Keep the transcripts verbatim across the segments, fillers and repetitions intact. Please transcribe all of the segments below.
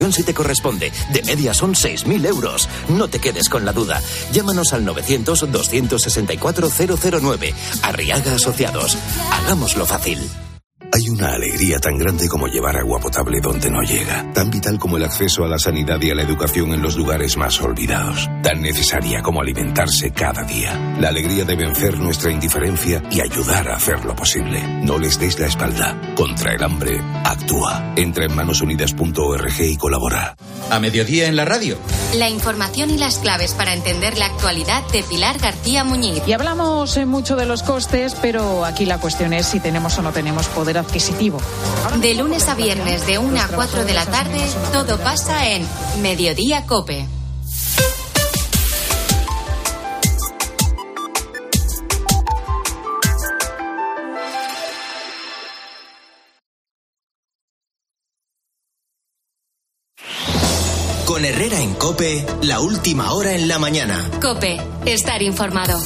atención si te corresponde. De media son seis mil euros. No te quedes con la duda. Llámanos al novecientos, doscientos sesenta y cuatro, cero cero nueve. Arriaga Asociados. Hagámoslo fácil. Hay una alegría tan grande como llevar agua potable donde no llega, tan vital como el acceso a la sanidad y a la educación en los lugares más olvidados, tan necesaria como alimentarse cada día. La alegría de vencer nuestra indiferencia y ayudar a hacerlo posible. No les des la espalda. Contra el hambre, actúa. Entra en manos unidas punto org y colabora. A mediodía en la radio. La información y las claves para entender la actualidad de Pilar García Muñiz. Y hablamos eh, mucho de los costes, pero aquí la cuestión es si tenemos o no tenemos poder adquisitivo. De lunes a viernes de una a cuatro de la tarde, todo pasa en Mediodía COPE. Con Herrera en COPE, la última hora en la mañana. COPE, estar informado.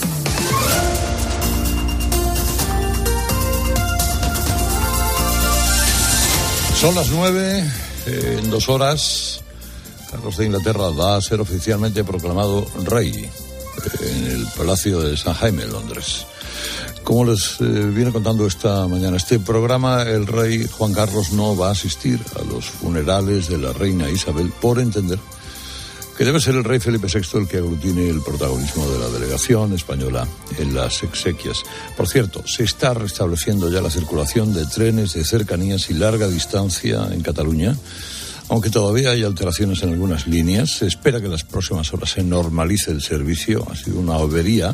Son las nueve, eh, en dos horas, Carlos de Inglaterra va a ser oficialmente proclamado rey eh, en el Palacio de San Jaime, en Londres. Como les eh, viene contando esta mañana este programa, el rey Juan Carlos no va a asistir a los funerales de la reina Isabel por entender que debe ser el rey Felipe sexto el que aglutine el protagonismo de la delegación española en las exequias. Por cierto, se está restableciendo ya la circulación de trenes de cercanías y larga distancia en Cataluña, aunque todavía hay alteraciones en algunas líneas. Se espera que en las próximas horas se normalice el servicio. Ha sido una avería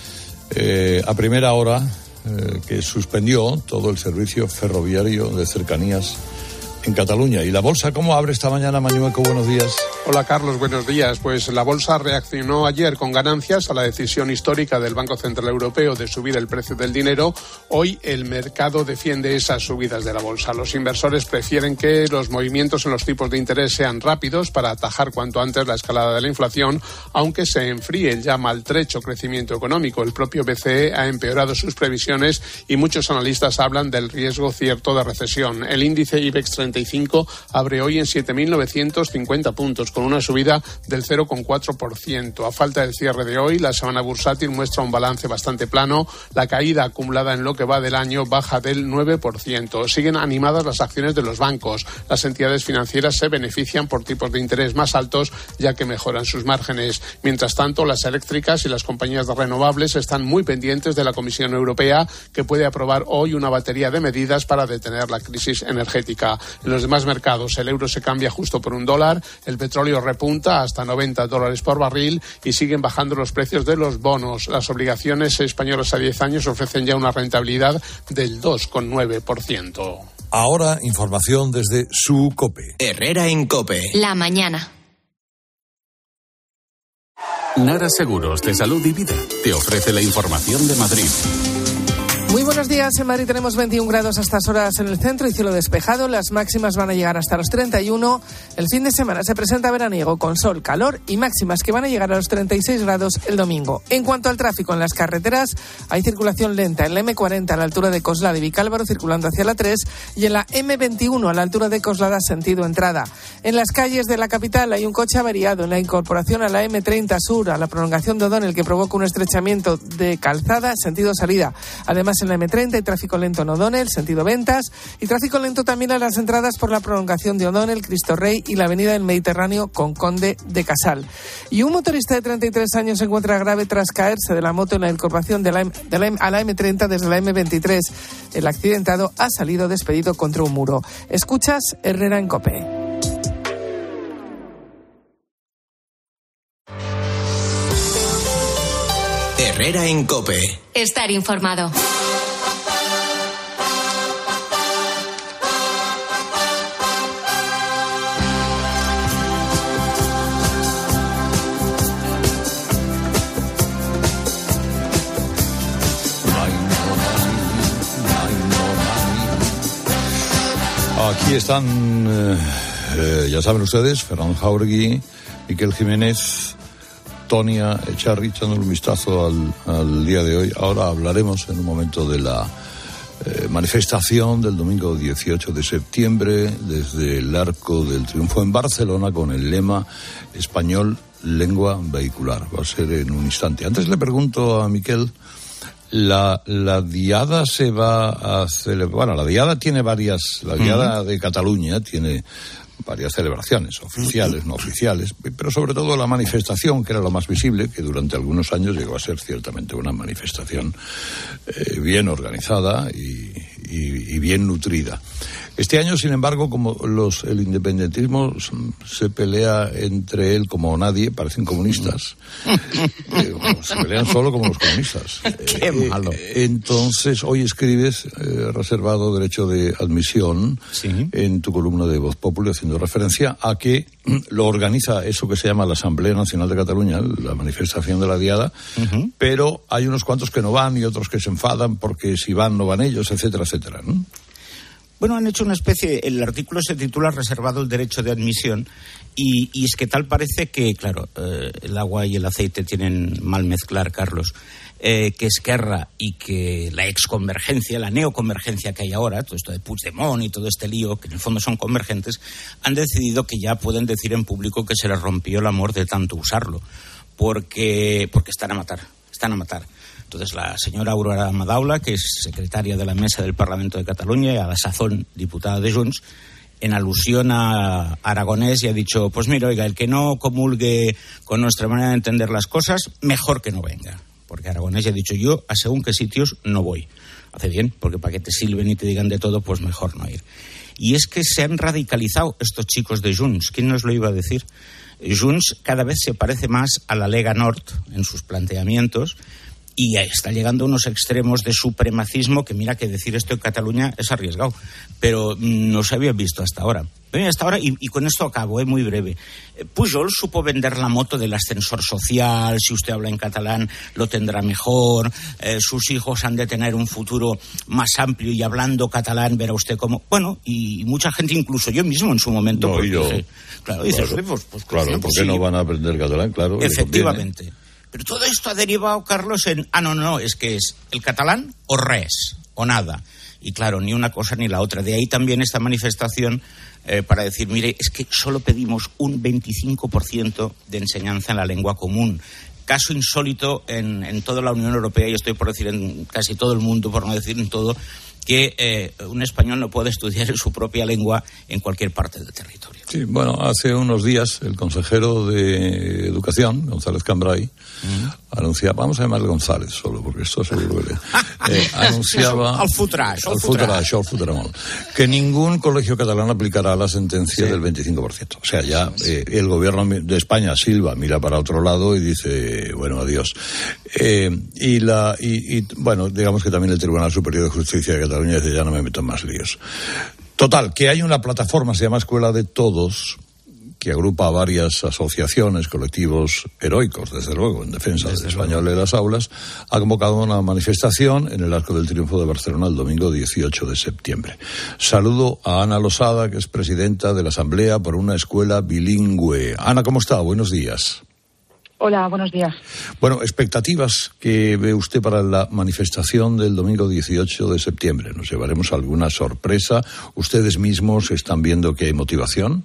eh, a primera hora eh, que suspendió todo el servicio ferroviario de cercanías en Cataluña. ¿Y la bolsa cómo abre esta mañana, Mañueco? Buenos días. Hola, Carlos, buenos días. Pues la bolsa reaccionó ayer con ganancias a la decisión histórica del Banco Central Europeo de subir el precio del dinero. Hoy el mercado defiende esas subidas de la bolsa. Los inversores prefieren que los movimientos en los tipos de interés sean rápidos para atajar cuanto antes la escalada de la inflación, aunque se enfríe el ya maltrecho crecimiento económico. El propio B C E ha empeorado sus previsiones y muchos analistas hablan del riesgo cierto de recesión. El índice IBEX treinta y cinco abre hoy en siete mil novecientos cincuenta puntos, con una subida del cero coma cuatro por ciento. A falta del cierre de hoy, la semana bursátil muestra un balance bastante plano. La caída acumulada en lo que va del año baja del nueve por ciento. Siguen animadas las acciones de los bancos. Las entidades financieras se benefician por tipos de interés más altos, ya que mejoran sus márgenes. Mientras tanto, las eléctricas y las compañías de renovables están muy pendientes de la Comisión Europea, que puede aprobar hoy una batería de medidas para detener la crisis energética. En los demás mercados, el euro se cambia justo por un dólar, el petróleo repunta hasta noventa dólares por barril y siguen bajando los precios de los bonos. Las obligaciones españolas a diez años ofrecen ya una rentabilidad del dos coma nueve por ciento. Ahora, información desde su COPE. Herrera en COPE. La mañana. Nara Seguros de Salud y Vida te ofrece la información de Madrid. Muy buenos días. En Madrid tenemos veintiún grados a estas horas en el centro y cielo despejado. Las máximas van a llegar hasta los treinta y uno. El fin de semana se presenta veraniego con sol, calor y máximas que van a llegar a los treinta y seis grados el domingo. En cuanto al tráfico en las carreteras, hay circulación lenta en la eme cuarenta a la altura de Coslada y Vicálvaro circulando hacia la tres y en la eme veintiuno a la altura de Coslada sentido entrada. En las calles de la capital hay un coche averiado en la incorporación a la eme treinta Sur a la prolongación de O'Donnell que provoca un estrechamiento de calzada sentido salida. Además, en la eme treinta hay tráfico lento en O'Donnell, sentido Ventas, y tráfico lento también a las entradas por la prolongación de O'Donnell, Cristo Rey y la avenida del Mediterráneo con Conde de Casal. Y un motorista de treinta y tres años se encuentra grave tras caerse de la moto en la incorporación de la, de la, a la eme treinta desde la eme veintitrés. El accidentado ha salido despedido contra un muro. Escuchas Herrera en COPE. Herrera en COPE. Estar informado. Aquí están, eh, eh, ya saben ustedes, Ferran Jauregui, Miquel Jiménez, Tonia Echarri, echando un vistazo al, al día de hoy. Ahora hablaremos en un momento de la Eh, manifestación del domingo dieciocho de septiembre desde el Arco del Triunfo en Barcelona con el lema español, lengua vehicular. Va a ser en un instante. Antes le pregunto a Miquel, la, la diada se va a celebrar, bueno, la diada tiene varias, la diada uh-huh. de Cataluña tiene varias celebraciones, oficiales, no oficiales, pero sobre todo la manifestación, que era lo más visible, que durante algunos años llegó a ser ciertamente una manifestación eh, bien organizada y, y, y bien nutrida. Este año, sin embargo, como los, el independentismo se pelea entre él como nadie, parecen comunistas. eh, bueno, se pelean solo como los comunistas. Qué eh, malo. Eh, entonces, hoy escribes, eh, reservado derecho de admisión, ¿sí?, en tu columna de Voz Populi, haciendo referencia a que lo organiza eso que se llama la Asamblea Nacional de Cataluña, la manifestación de la Diada, uh-huh. pero hay unos cuantos que no van y otros que se enfadan porque si van no van ellos, etcétera, etcétera, ¿no? Bueno, han hecho una especie, el artículo se titula Reservado el derecho de admisión y, y es que tal parece que, claro, eh, el agua y el aceite tienen mal mezclar, Carlos, eh, que Esquerra y que la exconvergencia, la neoconvergencia que hay ahora, todo esto de Puigdemont y todo este lío, que en el fondo son convergentes, han decidido que ya pueden decir en público que se les rompió el amor de tanto usarlo, porque, porque están a matar, están a matar. Entonces la señora Aurora Madaula, que es secretaria de la Mesa del Parlamento de Cataluña y a la sazón diputada de Junts, en alusión a Aragonés, y ha dicho, pues mira, oiga, el que no comulgue con nuestra manera de entender las cosas, mejor que no venga. Porque Aragonés ya ha dicho, yo a según qué sitios no voy. Hace bien, porque para que te silben y te digan de todo, pues mejor no ir. Y es que se han radicalizado estos chicos de Junts. ¿Quién nos lo iba a decir? Junts cada vez se parece más a la Lega Nord en sus planteamientos, y está llegando a unos extremos de supremacismo que, mira, que decir esto en Cataluña es arriesgado, pero no se había visto hasta ahora. Hasta ahora, y, y con esto acabo, es eh, muy breve. Pujol supo vender la moto del ascensor social, si usted habla en catalán lo tendrá mejor, eh, sus hijos han de tener un futuro más amplio y hablando catalán verá usted cómo... Bueno, y mucha gente, incluso yo mismo en su momento... No, pues, yo... Dije, claro, dices, claro, pues, pues, claro, ¿por qué no van a aprender catalán? Claro, efectivamente. Pero todo esto ha derivado, Carlos, en... Ah, no, no, es que es el catalán o res, o nada. Y claro, ni una cosa ni la otra. De ahí también esta manifestación eh, para decir, mire, es que solo pedimos un veinticinco por ciento de enseñanza en la lengua común. Caso insólito en, en toda la Unión Europea, y estoy por decir en casi todo el mundo, por no decir en todo, que eh, un español no puede estudiar en su propia lengua en cualquier parte del territorio. Sí, bueno, hace unos días el consejero de Educación, González Cambray, uh-huh. anunciaba, vamos a llamarle González solo, porque esto seguro que eh, anunciaba... Al futra, al futra, al futra, que ningún colegio catalán aplicará la sentencia sí. del veinticinco por ciento. O sea, ya eh, el gobierno de España, Silva, mira para otro lado y dice, bueno, adiós. Eh, y, la, y, y, bueno, digamos que también el Tribunal Superior de Justicia de Cataluña dice, ya no me meto en más líos. Total, que hay una plataforma, se llama Escuela de Todos, que agrupa a varias asociaciones, colectivos heroicos, desde luego, en defensa del español de las aulas, ha convocado una manifestación en el Arco del Triunfo de Barcelona el domingo dieciocho de septiembre. Saludo a Ana Losada, que es presidenta de la Asamblea por una Escuela Bilingüe. Ana, ¿cómo está? Buenos días. Hola, buenos días. Bueno, expectativas que ve usted para la manifestación del domingo dieciocho de septiembre. ¿Nos llevaremos alguna sorpresa? ¿Ustedes mismos están viendo que hay motivación?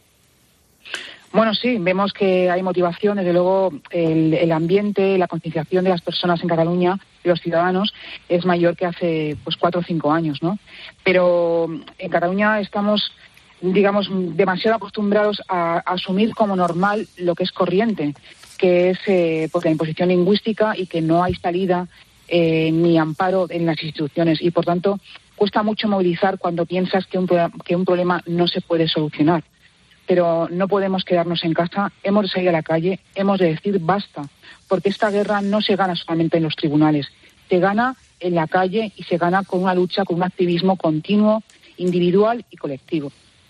Bueno, sí, vemos que hay motivación. Desde luego, el, el ambiente, la concienciación de las personas en Cataluña, de los ciudadanos, es mayor que hace pues cuatro o cinco años, ¿no? Pero en Cataluña estamos, digamos, demasiado acostumbrados a, a asumir como normal lo que es corriente, que es eh, porque la imposición lingüística y que no hay salida eh, ni amparo en las instituciones. Y, por tanto, cuesta mucho movilizar cuando piensas que un, que un problema no se puede solucionar. Pero no podemos quedarnos en casa, hemos de salir a la calle, hemos de decir basta, porque esta guerra no se gana solamente en los tribunales, se gana en la calle y se gana con una lucha, con un activismo continuo, individual y colectivo.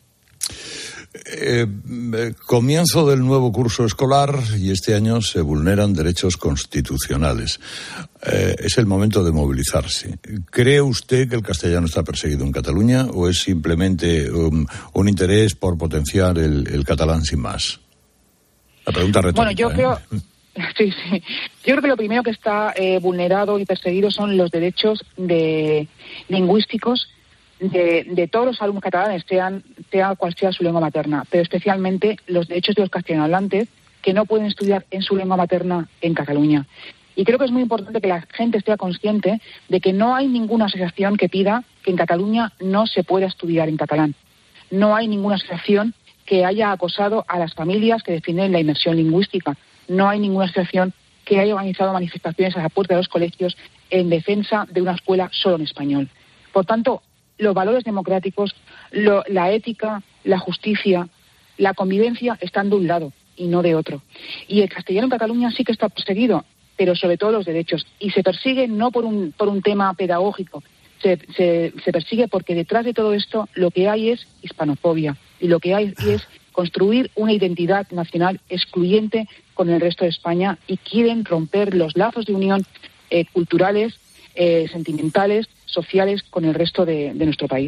Eh, comienzo del nuevo curso escolar y este año se vulneran derechos constitucionales. Eh, es el momento de movilizarse. ¿Cree usted que el castellano está perseguido en Cataluña o es simplemente um, un interés por potenciar el, el catalán sin más? La pregunta retórica. Bueno, yo ¿eh? creo... Sí, sí. Yo creo que lo primero que está eh, vulnerado y perseguido son los derechos de lingüísticos de, de todos los alumnos catalanes, sean, sea cual sea su lengua materna, pero especialmente los derechos de los castellanohablantes que no pueden estudiar en su lengua materna en Cataluña. Y creo que es muy importante que la gente esté consciente de que no hay ninguna asociación que pida que en Cataluña no se pueda estudiar en catalán. No hay ninguna asociación que haya acosado a las familias que defienden la inmersión lingüística. No hay ninguna asociación que haya organizado manifestaciones a la puerta de los colegios en defensa de una escuela solo en español. Por tanto, los valores democráticos, lo, la ética, la justicia, la convivencia están de un lado y no de otro. Y el castellano en Cataluña sí que está perseguido, pero sobre todo los derechos. Y se persigue no por un, por un tema pedagógico, se, se, se persigue porque detrás de todo esto lo que hay es hispanofobia. Y lo que hay es construir una identidad nacional excluyente con el resto de España y quieren romper los lazos de unión eh, culturales, eh, sentimentales, sociales con el resto de, de nuestro país.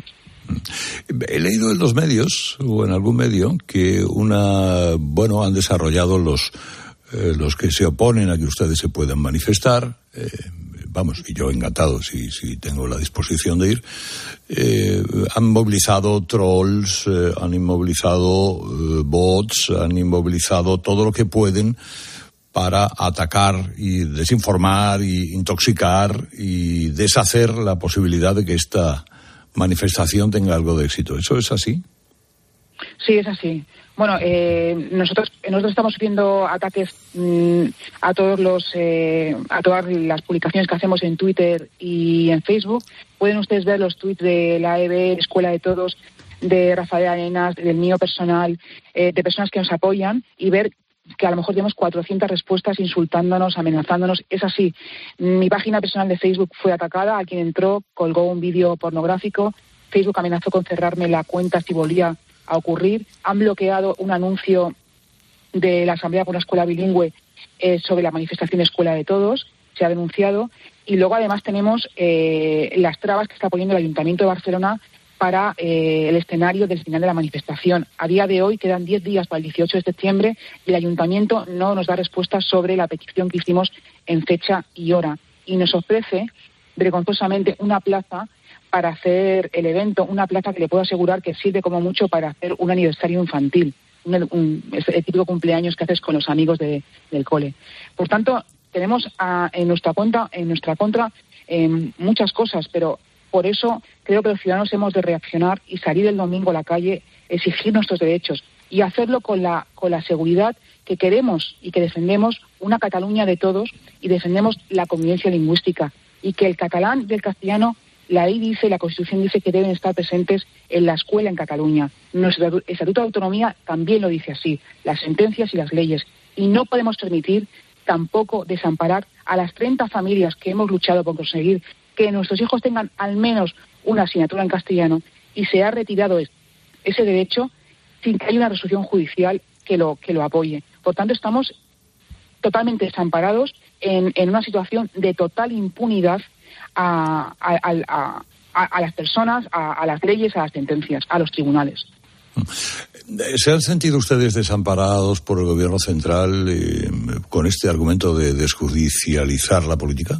He leído en los medios, o en algún medio, que una, bueno, han desarrollado los, eh, los que se oponen a que ustedes se puedan manifestar, eh, vamos, y yo encantado si, si tengo la disposición de ir, eh, han movilizado trolls, eh, han inmovilizado eh, bots, han inmovilizado todo lo que pueden para atacar y desinformar y intoxicar y deshacer la posibilidad de que esta manifestación tenga algo de éxito. ¿Eso es así? Sí, es así. Bueno, eh, nosotros nosotros estamos viendo ataques mmm, a todos los eh, a todas las publicaciones que hacemos en Twitter y en Facebook. Pueden ustedes ver los tweets de la E B, Escuela de Todos, de Rafael Arenas, del mío personal, eh, de personas que nos apoyan y ver que a lo mejor tenemos cuatrocientas respuestas insultándonos, amenazándonos. Es así. Mi página personal de Facebook fue atacada. A quien entró colgó un vídeo pornográfico. Facebook amenazó con cerrarme la cuenta si volvía a ocurrir. Han bloqueado un anuncio de la Asamblea por una Escuela Bilingüe eh, sobre la manifestación Escuela de Todos. Se ha denunciado. Y luego además tenemos eh, las trabas que está poniendo el Ayuntamiento de Barcelona para eh, el escenario del final de la manifestación. A día de hoy quedan diez días para el dieciocho de septiembre y el Ayuntamiento no nos da respuesta sobre la petición que hicimos en fecha y hora. Y nos ofrece vergonzosamente una plaza para hacer el evento, una plaza que le puedo asegurar que sirve como mucho para hacer un aniversario infantil, un, un, el típico cumpleaños que haces con los amigos de, del cole. Por tanto, tenemos a, en nuestra cuenta, en nuestra contra eh, muchas cosas, pero por eso creo que los ciudadanos hemos de reaccionar y salir el domingo a la calle, exigir nuestros derechos y hacerlo con la, con la seguridad que queremos y que defendemos una Cataluña de todos y defendemos la convivencia lingüística y que el catalán y el castellano, la ley dice, la Constitución dice que deben estar presentes en la escuela en Cataluña. Nuestro Estatuto de Autonomía también lo dice así, las sentencias y las leyes. Y no podemos permitir tampoco desamparar a las treinta familias que hemos luchado por conseguir que nuestros hijos tengan al menos una asignatura en castellano y se ha retirado ese derecho sin que haya una resolución judicial que lo, que lo apoye. Por tanto, estamos totalmente desamparados en, en una situación de total impunidad a, a, a, a, a las personas, a, a las leyes, a las sentencias, a los tribunales. ¿Se han sentido ustedes desamparados por el gobierno central eh, con este argumento de desjudicializar la política?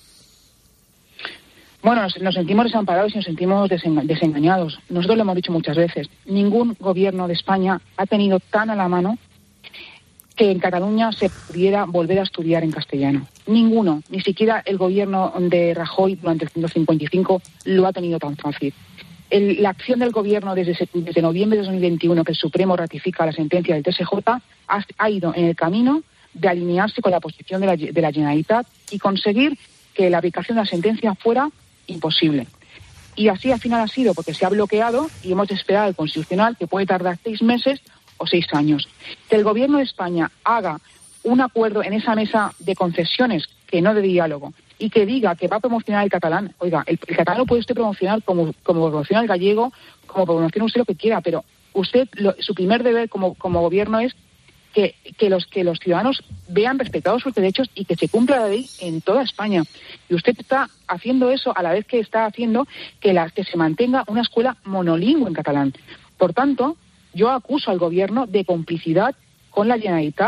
Bueno, nos, nos sentimos desamparados y nos sentimos desenga- desengañados. Nosotros lo hemos dicho muchas veces. Ningún gobierno de España ha tenido tan a la mano que en Cataluña se pudiera volver a estudiar en castellano. Ninguno, ni siquiera el gobierno de Rajoy durante el ciento cincuenta y cinco lo ha tenido tan fácil. El, la acción del gobierno desde, desde noviembre de dos mil veintiuno, que el Supremo ratifica la sentencia del T S J, ha, ha ido en el camino de alinearse con la posición de la, de la Generalitat y conseguir que la aplicación de la sentencia fuera imposible. Y así al final ha sido, porque se ha bloqueado y hemos de esperar al Constitucional, que puede tardar seis meses o seis años. Que el Gobierno de España haga un acuerdo en esa mesa de concesiones, que no de diálogo, y que diga que va a promocionar el catalán. Oiga, el, el catalán lo puede usted promocionar como, como promociona el gallego, como promociona usted lo que quiera, pero usted, lo, su primer deber como, como Gobierno es que, que, los, que los ciudadanos vean respetados sus derechos y que se cumpla la ley en toda España. Y usted está haciendo eso a la vez que está haciendo que, la, que se mantenga una escuela monolingüe en catalán. Por tanto, yo acuso al Gobierno de complicidad con la Generalitat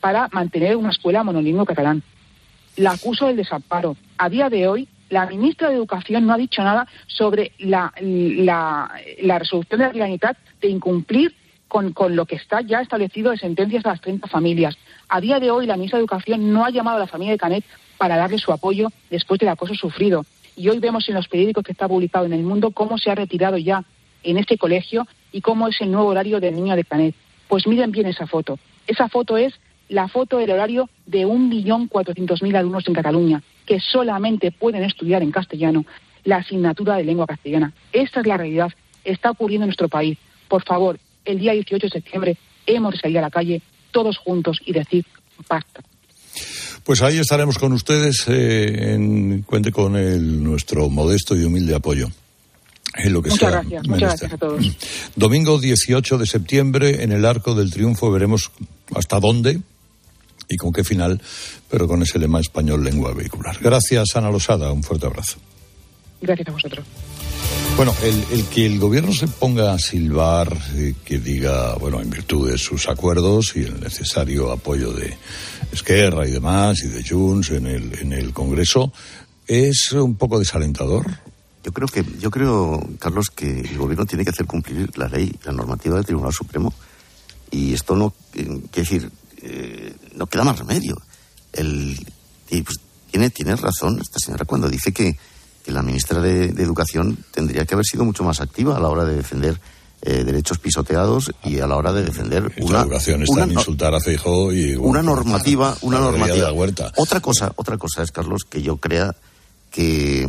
para mantener una escuela monolingüe catalán. La acuso del desamparo. A día de hoy, la ministra de Educación no ha dicho nada sobre la, la, la resolución de la Generalitat de incumplir con, con lo que está ya establecido de sentencias a las treinta familias. A día de hoy, la ministra de Educación no ha llamado a la familia de Canet para darle su apoyo después del acoso sufrido. Y hoy vemos en los periódicos que está publicado en El Mundo cómo se ha retirado ya en este colegio y cómo es el nuevo horario del niño de Canet. Pues miren bien esa foto. Esa foto es la foto del horario de un millón cuatrocientos mil alumnos en Cataluña, que solamente pueden estudiar en castellano la asignatura de lengua castellana. Esta es la realidad. Está ocurriendo en nuestro país. Por favor, el día dieciocho de septiembre hemos de salir a la calle todos juntos y decir basta. Pues ahí estaremos con ustedes. Eh, en, cuente con el, nuestro modesto y humilde apoyo. En lo que muchas sea gracias, muchas gracias a todos. Domingo dieciocho de septiembre, en el Arco del Triunfo, veremos hasta dónde y con qué final, pero con ese lema español, lengua vehicular. Gracias, Ana Losada, un fuerte abrazo. Gracias a vosotros. Bueno, el, el que el gobierno se ponga a silbar, eh, que diga, bueno, en virtud de sus acuerdos y el necesario apoyo de Esquerra y demás, y de Junts en el, en el Congreso, ¿es un poco desalentador? Yo creo que, yo creo, Carlos, que el gobierno tiene que hacer cumplir la ley, la normativa del Tribunal Supremo. Y esto no, eh, quiere decir, eh, no queda más remedio. El, y pues, tiene, tiene razón esta señora cuando dice que que la ministra de, de Educación tendría que haber sido mucho más activa a la hora de defender eh, derechos pisoteados y a la hora de defender y una... La educación está en insultar a Feijóo y... Una normativa, una normativa. Huerta. Otra cosa, otra cosa es, Carlos, que yo crea que...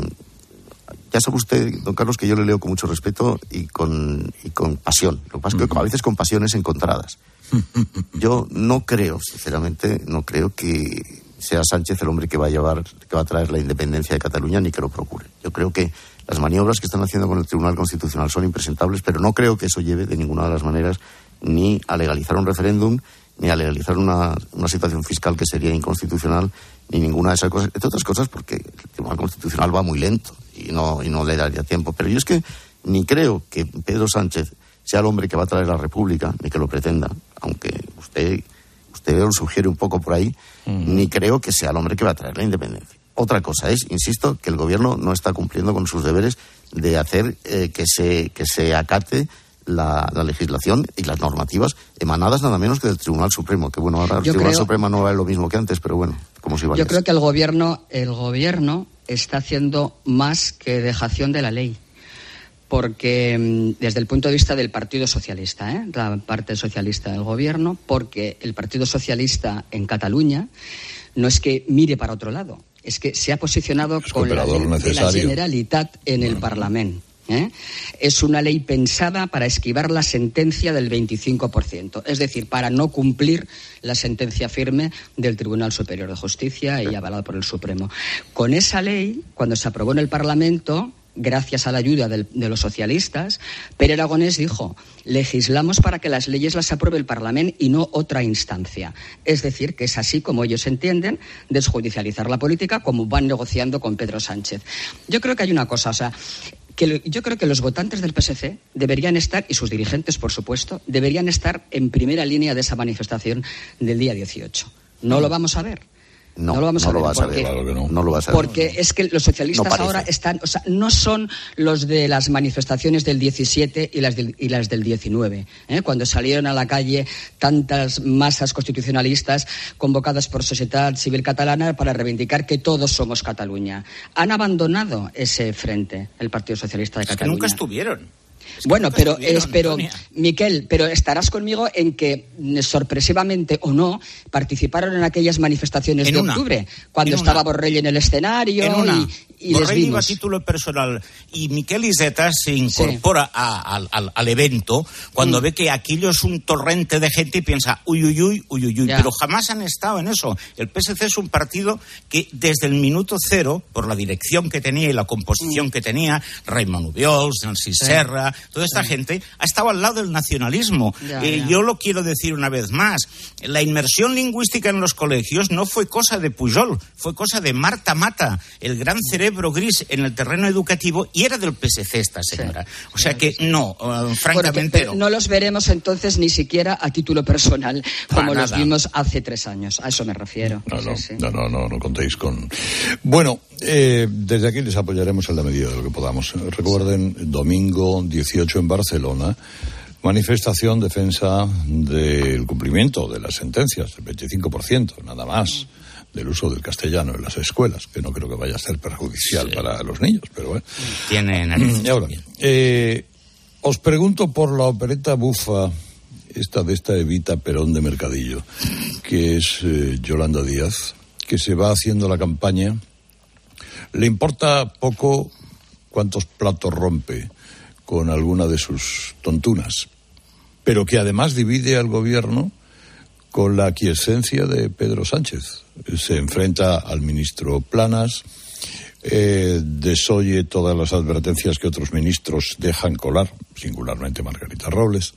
Ya sabe usted, don Carlos, que yo le leo con mucho respeto y con, y con pasión. Lo que pasa es que a veces con pasiones encontradas. Yo no creo, sinceramente, no creo que sea Sánchez el hombre que va a llevar, que va a traer la independencia de Cataluña, ni que lo procure. Yo creo que las maniobras que están haciendo con el Tribunal Constitucional son impresentables, pero no creo que eso lleve de ninguna de las maneras ni a legalizar un referéndum, ni a legalizar una, una situación fiscal que sería inconstitucional, ni ninguna de esas cosas. Entre otras cosas porque el Tribunal Constitucional va muy lento y no, y no le daría tiempo. Pero yo es que ni creo que Pedro Sánchez sea el hombre que va a traer la República, ni que lo pretenda, aunque usted... Usted lo sugiere un poco por ahí, mm. ni creo que sea el hombre que va a traer la independencia. Otra cosa es, insisto, que el gobierno no está cumpliendo con sus deberes de hacer eh, que se que se acate la, la legislación y las normativas emanadas nada menos que del Tribunal Supremo, que bueno, ahora el yo Tribunal creo, Supremo no es lo mismo que antes, pero bueno, como si valiese. Yo creo que el gobierno, el gobierno está haciendo más que dejación de la ley. Porque desde el punto de vista del Partido Socialista, ¿eh? la parte socialista del gobierno, porque el Partido Socialista en Cataluña no es que mire para otro lado, es que se ha posicionado es con la ley de la Generalitat en el Parlamento. ¿eh? Es una ley pensada para esquivar la sentencia del veinticinco por ciento, es decir, para no cumplir la sentencia firme del Tribunal Superior de Justicia y avalada por el Supremo. Con esa ley, cuando se aprobó en el Parlamento, gracias a la ayuda del, de los socialistas, Pere Aragonés dijo, legislamos para que las leyes las apruebe el Parlamento y no otra instancia. Es decir, que es así como ellos entienden desjudicializar la política, como van negociando con Pedro Sánchez. Yo creo que hay una cosa, o sea, que yo creo que los votantes del P S C deberían estar, y sus dirigentes, por supuesto, deberían estar en primera línea de esa manifestación del día dieciocho. No lo vamos a ver. No, no lo vamos no a ver. Lo vas porque, a ver claro que no. no lo vas a ver. Porque es que los socialistas no ahora están, o sea, no son los de las manifestaciones del diecisiete y las del, y las del diecinueve, ¿eh? Cuando salieron a la calle tantas masas constitucionalistas convocadas por Societat Civil Catalana para reivindicar que todos somos Cataluña. Han abandonado ese frente, el Partido Socialista de es Cataluña. Que nunca estuvieron. Es que bueno, pero es, pero Antonia. Miquel, pero estarás conmigo en que sorpresivamente o no participaron en aquellas manifestaciones en de una, octubre, cuando estaba una, Borrell en el escenario en una, y, y Borrell les vimos. iba a título personal y Miquel Iceta se incorpora sí. a, a, al, al evento cuando mm. ve que aquello es un torrente de gente y piensa uy, uy, uy, uy, uy, uy. Pero jamás han estado en eso. El P S C es un partido que desde el minuto cero, por la dirección que tenía y la composición mm. que tenía, Raimon Ubiols, Nancy sí. Serra, toda esta gente ha estado al lado del nacionalismo. Ya, eh, ya. Yo lo quiero decir una vez más. La inmersión lingüística en los colegios no fue cosa de Pujol, fue cosa de Marta Mata, el gran cerebro gris en el terreno educativo, y era del P S C esta señora. Sí. O sea que no, uh, francamente bueno, que, no. No los veremos entonces ni siquiera a título personal, como Para los nada. vimos hace tres años. A eso me refiero. No, no, sí, sí. no, no, no, no contéis con... Bueno, eh, desde aquí les apoyaremos en la medida de lo que podamos. Recuerden, domingo dieciocho en Barcelona, manifestación defensa del cumplimiento de las sentencias, del veinticinco por ciento, nada más, del uso del castellano en las escuelas, que no creo que vaya a ser perjudicial sí. para los niños, pero bueno. Tienen... Y ahora, eh, os pregunto por la opereta bufa, esta de esta Evita Perón de Mercadillo, que es eh, Yolanda Díaz, que se va haciendo la campaña. Le importa poco cuántos platos rompe con alguna de sus tontunas, pero que además divide al gobierno con la aquiescencia de Pedro Sánchez. Se enfrenta al ministro Planas, eh, desoye todas las advertencias que otros ministros dejan colar, singularmente Margarita Robles,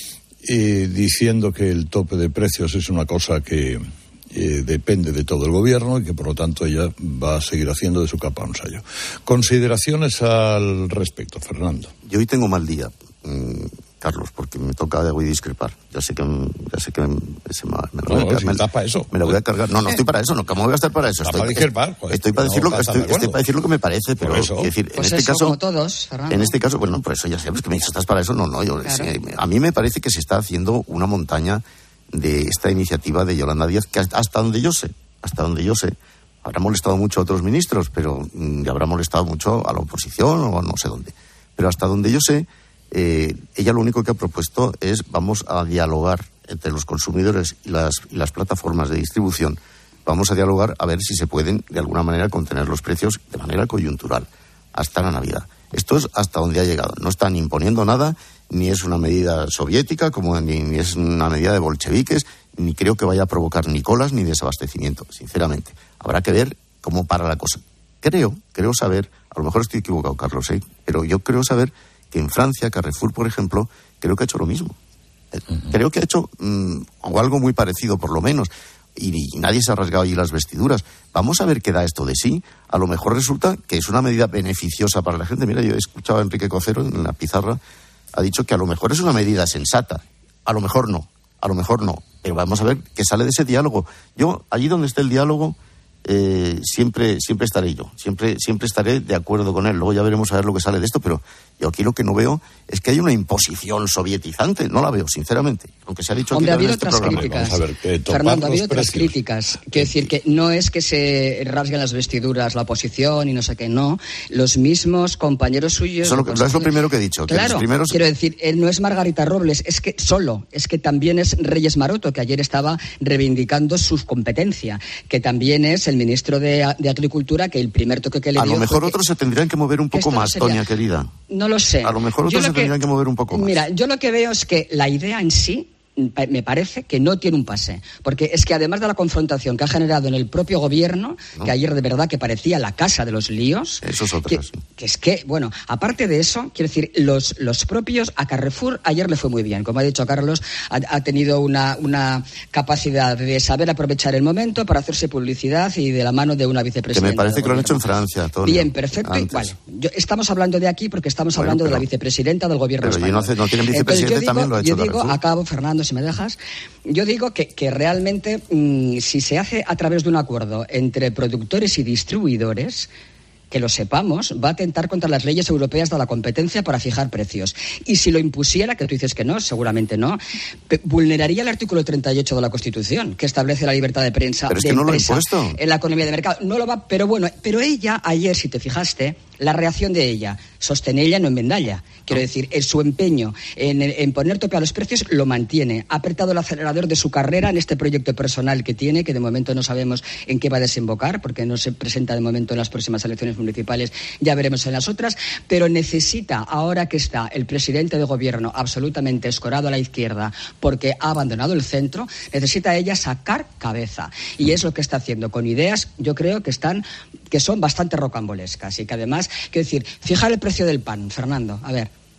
eh, diciendo que el tope de precios es una cosa que eh, depende de todo el gobierno y que por lo tanto ella va a seguir haciendo de su capa un sayo. Consideraciones al respecto, Fernando. Yo hoy tengo mal día, mmm, Carlos, porque me toca de hoy discrepar. Ya sé que, ya sé que me, se me, me, lo no, voy a, si me, estás para eso. me lo voy a cargar. No, no estoy para eso, no, ¿cómo voy a estar para eso? Estoy, para discrepar, joder, estoy para decir lo que estoy, de estoy para decir lo que me parece, pero eso. decir, pues en este eso, caso, como todos, Fernando. En este caso, bueno, por eso ya sabes que me dices, ¿estás para eso? No, no, yo, claro. sí, a mí me parece que se está haciendo una montaña de esta iniciativa de Yolanda Díaz, que hasta donde yo sé, hasta donde yo sé, habrá molestado mucho a otros ministros, pero y habrá molestado mucho a la oposición o no sé dónde. Pero hasta donde yo sé, eh, ella lo único que ha propuesto es vamos a dialogar entre los consumidores y las, y las plataformas de distribución. Vamos a dialogar a ver si se pueden de alguna manera contener los precios de manera coyuntural hasta la Navidad. Esto es hasta donde ha llegado. No están imponiendo nada, ni es una medida soviética, como ni, ni es una medida de bolcheviques, ni creo que vaya a provocar ni colas ni desabastecimiento, sinceramente. Habrá que ver cómo para la cosa. Creo, creo saber, a lo mejor estoy equivocado, Carlos, ¿eh? pero yo creo saber que en Francia, Carrefour, por ejemplo, creo que ha hecho lo mismo. Uh-huh. Creo que ha hecho mmm, o algo muy parecido, por lo menos. Y, y nadie se ha rasgado allí las vestiduras. Vamos a ver qué da esto de sí. A lo mejor resulta que es una medida beneficiosa para la gente. Mira, yo he escuchado a Enrique Cocero en la pizarra, ha dicho que a lo mejor es una medida sensata. A lo mejor no, a lo mejor no. Pero vamos a ver qué sale de ese diálogo. Yo, allí donde esté el diálogo, eh, siempre, siempre estaré yo. Siempre, siempre estaré de acuerdo con él. Luego ya veremos a ver lo que sale de esto, pero yo aquí lo que no veo es que hay una imposición sovietizante. No la veo, sinceramente. Aunque se ha dicho Hombre, ha aquí habido en este otras programa. críticas. Vamos a ver, que Fernando, ha habido otras precios. críticas. Quiero decir que no es que se rasguen las vestiduras la oposición y no sé qué, no. Los mismos compañeros suyos... Eso lo, es lo primero que he dicho. Que claro, los primeros... quiero decir, él no es Margarita Robles, es que solo, es que también es Reyes Maroto, que ayer estaba reivindicando su competencia, que también es el ministro de, de Agricultura, que el primer toque que le A dio... lo mejor que, otros se tendrían que mover un poco más, sería, Toña, querida. No lo sé. A lo mejor Yo otros lo se que, tendrían que mover un poco más. Mira, yo lo que veo es que la idea en sí me parece que no tiene un pase, porque es que además de la confrontación que ha generado en el propio gobierno, no. que ayer de verdad que parecía la casa de los líos, eso es otra, que, sí. que es que, bueno, aparte de eso, quiero decir, los, los propios, a Carrefour ayer le fue muy bien, como ha dicho Carlos, ha, ha tenido una, una capacidad de saber aprovechar el momento para hacerse publicidad y de la mano de una vicepresidenta. Que me parece que lo han hecho en Francia, Toña. Bien, perfecto, y vale. Yo, estamos hablando de aquí porque estamos bueno, hablando pero, de la vicepresidenta del gobierno pero español. Pero no, no tienen vicepresidente, digo, también lo ha hecho Yo digo, Carrefour. acabo, Fernando, si me dejas, yo digo que, que realmente mmm, si se hace a través de un acuerdo entre productores y distribuidores, que lo sepamos, va a atentar contra las leyes europeas de la competencia para fijar precios. Y si lo impusiera, que tú dices que no, seguramente no, vulneraría el artículo treinta y ocho de la Constitución, que establece la libertad de prensa pero es de que no empresa lo ha impuesto. En la economía de mercado. No lo va, pero bueno, pero ella ayer, si te fijaste, la reacción de ella, sostén ella, no enmendalla. Quiero decir, en su empeño en, en poner tope a los precios lo mantiene. Ha apretado el acelerador de su carrera en este proyecto personal que tiene, que de momento no sabemos en qué va a desembocar, porque no se presenta de momento en las próximas elecciones municipales, ya veremos en las otras, pero necesita, ahora que está el presidente de gobierno absolutamente escorado a la izquierda porque ha abandonado el centro, necesita ella sacar cabeza. Y es lo que está haciendo con ideas, yo creo que están, que son bastante rocambolescas y que además, quiero decir, fijar el precio del pan, Fernando, a ver.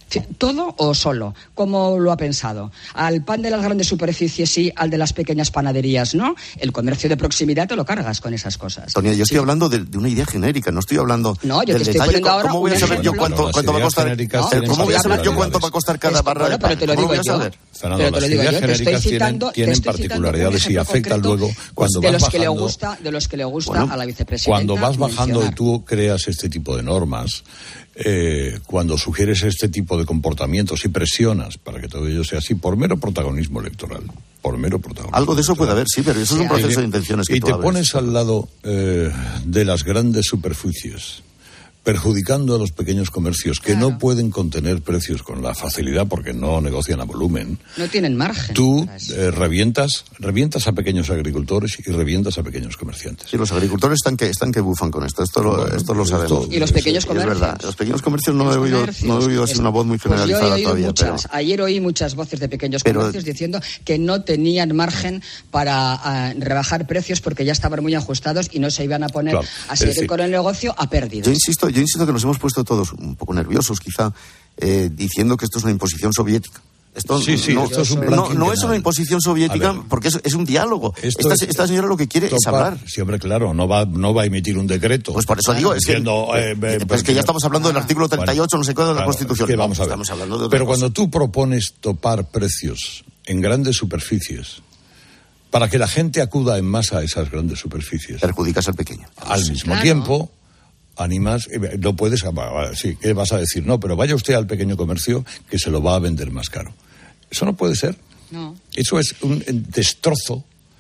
¿Todo o solo? ¿Cómo lo ha pensado? ¿Al pan de las grandes superficies sí, al de las pequeñas panaderías no? El comercio de proximidad te lo cargas con esas cosas. Tonia, yo sí. estoy hablando de, de una idea genérica, no estoy hablando no, yo del te estoy detalle. poniendo ahora ¿Cómo voy a saber yo cuánto, cuánto va a costar? ¿no? ¿Cómo voy a saber yo cuánto va a costar cada barra de pan? Pero te lo digo yo. Fernando, pero te lo digo yo, te estoy citando, tienen, tienen particularidades y afectan luego cuando de vas los que bajando, le gusta, de los que le gusta bueno, a la vicepresidenta. Cuando vas bajando mencionar. y tú creas este tipo de normas, eh, cuando sugieres este tipo de comportamientos y presionas para que todo ello sea así, por mero protagonismo electoral, por mero protagonismo. Algo de eso electoral. puede haber, sí, pero eso es un proceso de intenciones que y tú te abres. pones al lado eh, de las grandes superficies, perjudicando a los pequeños comercios que claro. no pueden contener precios con la facilidad porque no negocian a volumen. No tienen margen. Tú eh, revientas, revientas a pequeños agricultores y revientas a pequeños comerciantes. Sí, los agricultores están que están que bufan con esto. Esto lo, esto lo sabemos. Y los pequeños sí, comercios. Es verdad. Los pequeños comercios no he oído, no he oído así una voz muy generalizada pues yo he oído todavía. Muchas, pero... Ayer oí muchas voces de pequeños pero... comercios diciendo que no tenían margen para uh, rebajar precios porque ya estaban muy ajustados y no se iban a poner claro. a seguir sí. con el negocio a pérdidas. Yo insisto, yo insisto que nos hemos puesto todos un poco nerviosos, quizá, eh, diciendo que esto es una imposición soviética. Esto, sí, sí, no, esto es un no, no es una imposición soviética ver, porque es, es un diálogo. Esta, es, esta señora lo que quiere topar, es hablar. Sí, hombre, claro, no va, no va a emitir un decreto. Pues por eso digo, es diciendo, que, eh, eh, pues que ya estamos hablando ah, del artículo treinta y ocho, bueno, no sé cuál de la claro, Constitución. Que vamos a ver. Estamos hablando de Pero cosa. Cuando tú propones topar precios en grandes superficies para que la gente acuda en masa a esas grandes superficies, perjudicas al pequeño. Al mismo claro. tiempo... animas, no puedes, sí, ¿qué vas a decir? No, pero vaya usted al pequeño comercio que se lo va a vender más caro. Eso no puede ser. No. Eso es un destrozo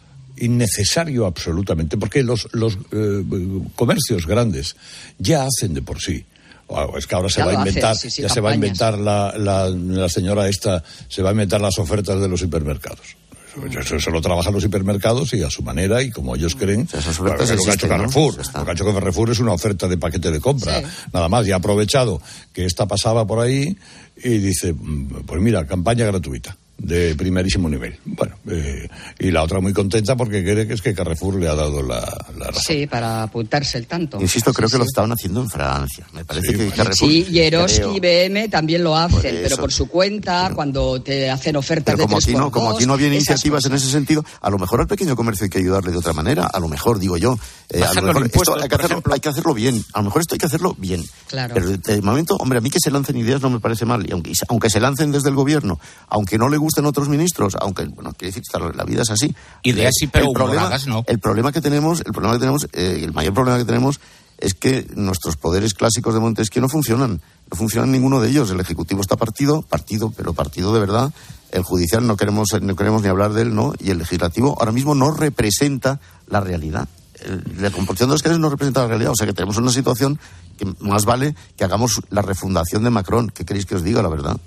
innecesario absolutamente, porque los, los eh, comercios grandes ya hacen de por sí. Es que ahora se ya va a inventar, hace, sí, sí, ya campañas. se va a inventar la, la, la señora esta, se va a inventar las ofertas de los hipermercados. Eso, eso lo trabajan los hipermercados y a su manera y como ellos creen. O sea, esas ofertas lo que ha hecho Carrefour. ¿no? Lo que ha hecho Carrefour es una oferta de paquete de compra. Sí. Nada más, y ha aprovechado que esta pasaba por ahí y dice, pues mira, campaña gratuita de primerísimo nivel. Bueno, eh, y la otra muy contenta porque cree que es que Carrefour le ha dado la, la razón. Sí, para apuntarse el tanto. Insisto, creo sí, que sí. lo estaban haciendo en Francia. Me parece sí, que bueno. Carrefour... Sí, y Eroski y B M también lo hacen, por pero por su cuenta, pero, cuando te hacen ofertas pero como de tres aquí no, por como dos, aquí no había iniciativas cosas. en ese sentido, a lo mejor al pequeño comercio hay que ayudarle de otra manera. A lo mejor, digo yo, eh, a lo mejor esto hay que, hacerlo, hay que hacerlo bien. A lo mejor esto hay que hacerlo bien. Claro. Pero de momento, hombre, a mí que se lancen ideas no me parece mal. Y aunque, aunque se lancen desde el gobierno, aunque no le gusten otros ministros, aunque, bueno, quiere decir que la vida es así. Ideas sí, pero el problema, no. el problema que tenemos, el problema que tenemos, eh, el mayor problema que tenemos es que nuestros poderes clásicos de Montesquieu no funcionan. No funcionan ninguno de ellos. El Ejecutivo está partido, partido, pero partido de verdad. El Judicial no queremos, no queremos ni hablar de él, ¿no? Y el Legislativo ahora mismo no representa la realidad. La composición de los casos no representa la realidad. O sea que tenemos una situación que más vale que hagamos la refundación de Macron. ¿Qué queréis que os diga, la verdad?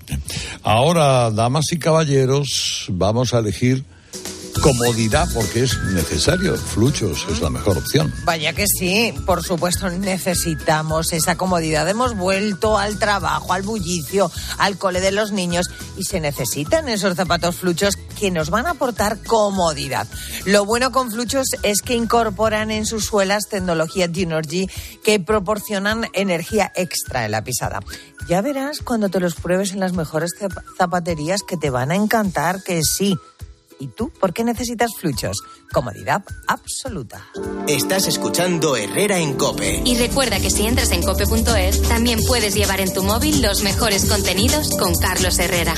Ahora, damas y caballeros, vamos a elegir comodidad porque es necesario. Fluchos es la mejor opción. Vaya que sí, por supuesto necesitamos esa comodidad. Hemos vuelto al trabajo, al bullicio, al cole de los niños y se necesitan esos zapatos Fluchos que nos van a aportar comodidad. Lo bueno con Fluchos es que incorporan en sus suelas tecnología Dynergy que proporcionan energía extra en la pisada. Ya verás cuando te los pruebes en las mejores zapaterías que te van a encantar, que sí. ¿Y tú por qué necesitas Fluchos? Comodidad absoluta. Estás escuchando Herrera en COPE. Y recuerda que si entras en cope punto es, también puedes llevar en tu móvil los mejores contenidos con Carlos Herrera.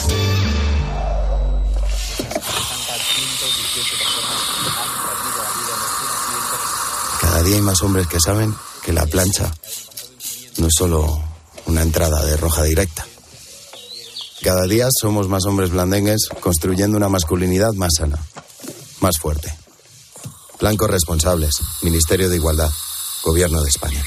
Cada día hay más hombres que saben que la plancha no es solo una entrada de roja directa. Cada día somos más hombres blandengues construyendo una masculinidad más sana, más fuerte. Plan Corresponsables, Ministerio de Igualdad, Gobierno de España.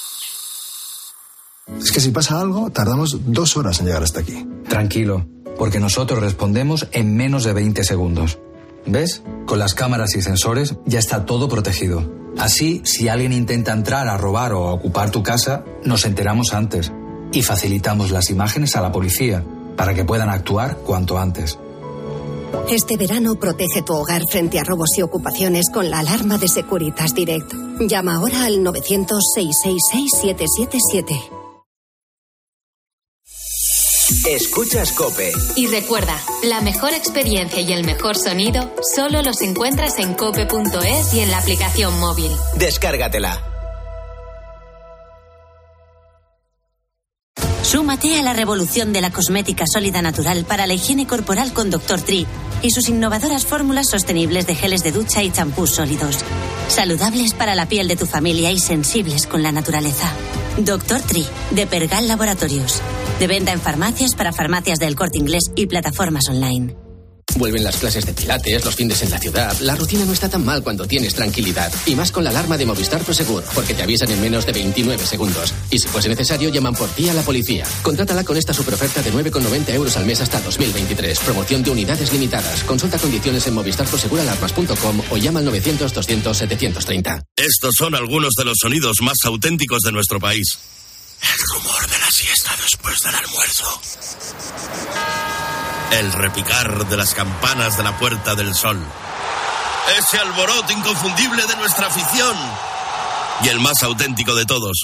Es que si pasa algo, tardamos dos horas en llegar hasta aquí. Tranquilo, porque nosotros respondemos en menos de veinte segundos. ¿Ves? Con las cámaras y sensores ya está todo protegido. Así, si alguien intenta entrar a robar o a ocupar tu casa, nos enteramos antes y facilitamos las imágenes a la policía, para que puedan actuar cuanto antes. Este verano protege tu hogar frente a robos y ocupaciones con la alarma de Securitas Direct. Llama ahora al novecientos, seiscientos sesenta y seis, siete siete siete. Escuchas COPE. Y recuerda, la mejor experiencia y el mejor sonido solo los encuentras en cope punto es y en la aplicación móvil. Descárgatela. Súmate a la revolución de la cosmética sólida natural para la higiene corporal con doctor Tree y sus innovadoras fórmulas sostenibles de geles de ducha y champús sólidos. Saludables para la piel de tu familia y sensibles con la naturaleza. doctor Tree, de Pergal Laboratorios. De venta en farmacias para farmacias del Corte Inglés y plataformas online. Vuelven las clases de pilates, los fines en la ciudad. La rutina no está tan mal cuando tienes tranquilidad. Y más con la alarma de Movistar Prosegur, porque te avisan en menos de veintinueve segundos. Y si fuese necesario, llaman por ti a la policía. Contrátala con esta superoferta de nueve con noventa euros al mes hasta dos mil veintitrés. Promoción de unidades limitadas. Consulta condiciones en movistar prosegur alarmas punto com o llama al novecientos doscientos setecientos treinta. Estos son algunos de los sonidos más auténticos de nuestro país. El rumor de la siesta después del almuerzo. El repicar de las campanas de la Puerta del Sol. Ese alboroto inconfundible de nuestra afición. Y el más auténtico de todos.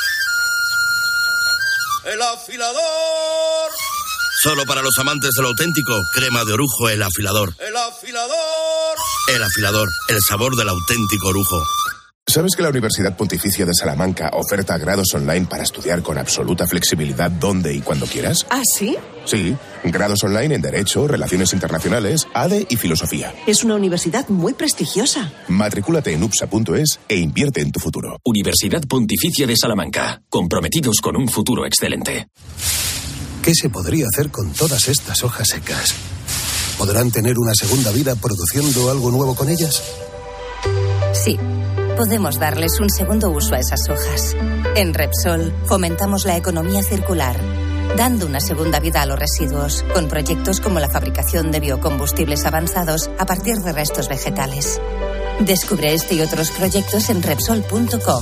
¡El afilador! Solo para los amantes de lo auténtico, crema de orujo El Afilador. ¡El afilador! El Afilador, el sabor del auténtico orujo. ¿Sabes que la Universidad Pontificia de Salamanca oferta grados online para estudiar con absoluta flexibilidad donde y cuando quieras? ¿Ah, sí? Sí, grados online en Derecho, Relaciones Internacionales, A D E y Filosofía. Es una universidad muy prestigiosa. Matricúlate en upsa punto es e invierte en tu futuro. Universidad Pontificia de Salamanca, comprometidos con un futuro excelente. ¿Qué se podría hacer con todas estas hojas secas? ¿Podrán tener una segunda vida produciendo algo nuevo con ellas? Sí. Podemos darles un segundo uso a esas hojas. En Repsol fomentamos la economía circular, dando una segunda vida a los residuos, con proyectos como la fabricación de biocombustibles avanzados a partir de restos vegetales. Descubre este y otros proyectos en Repsol punto com.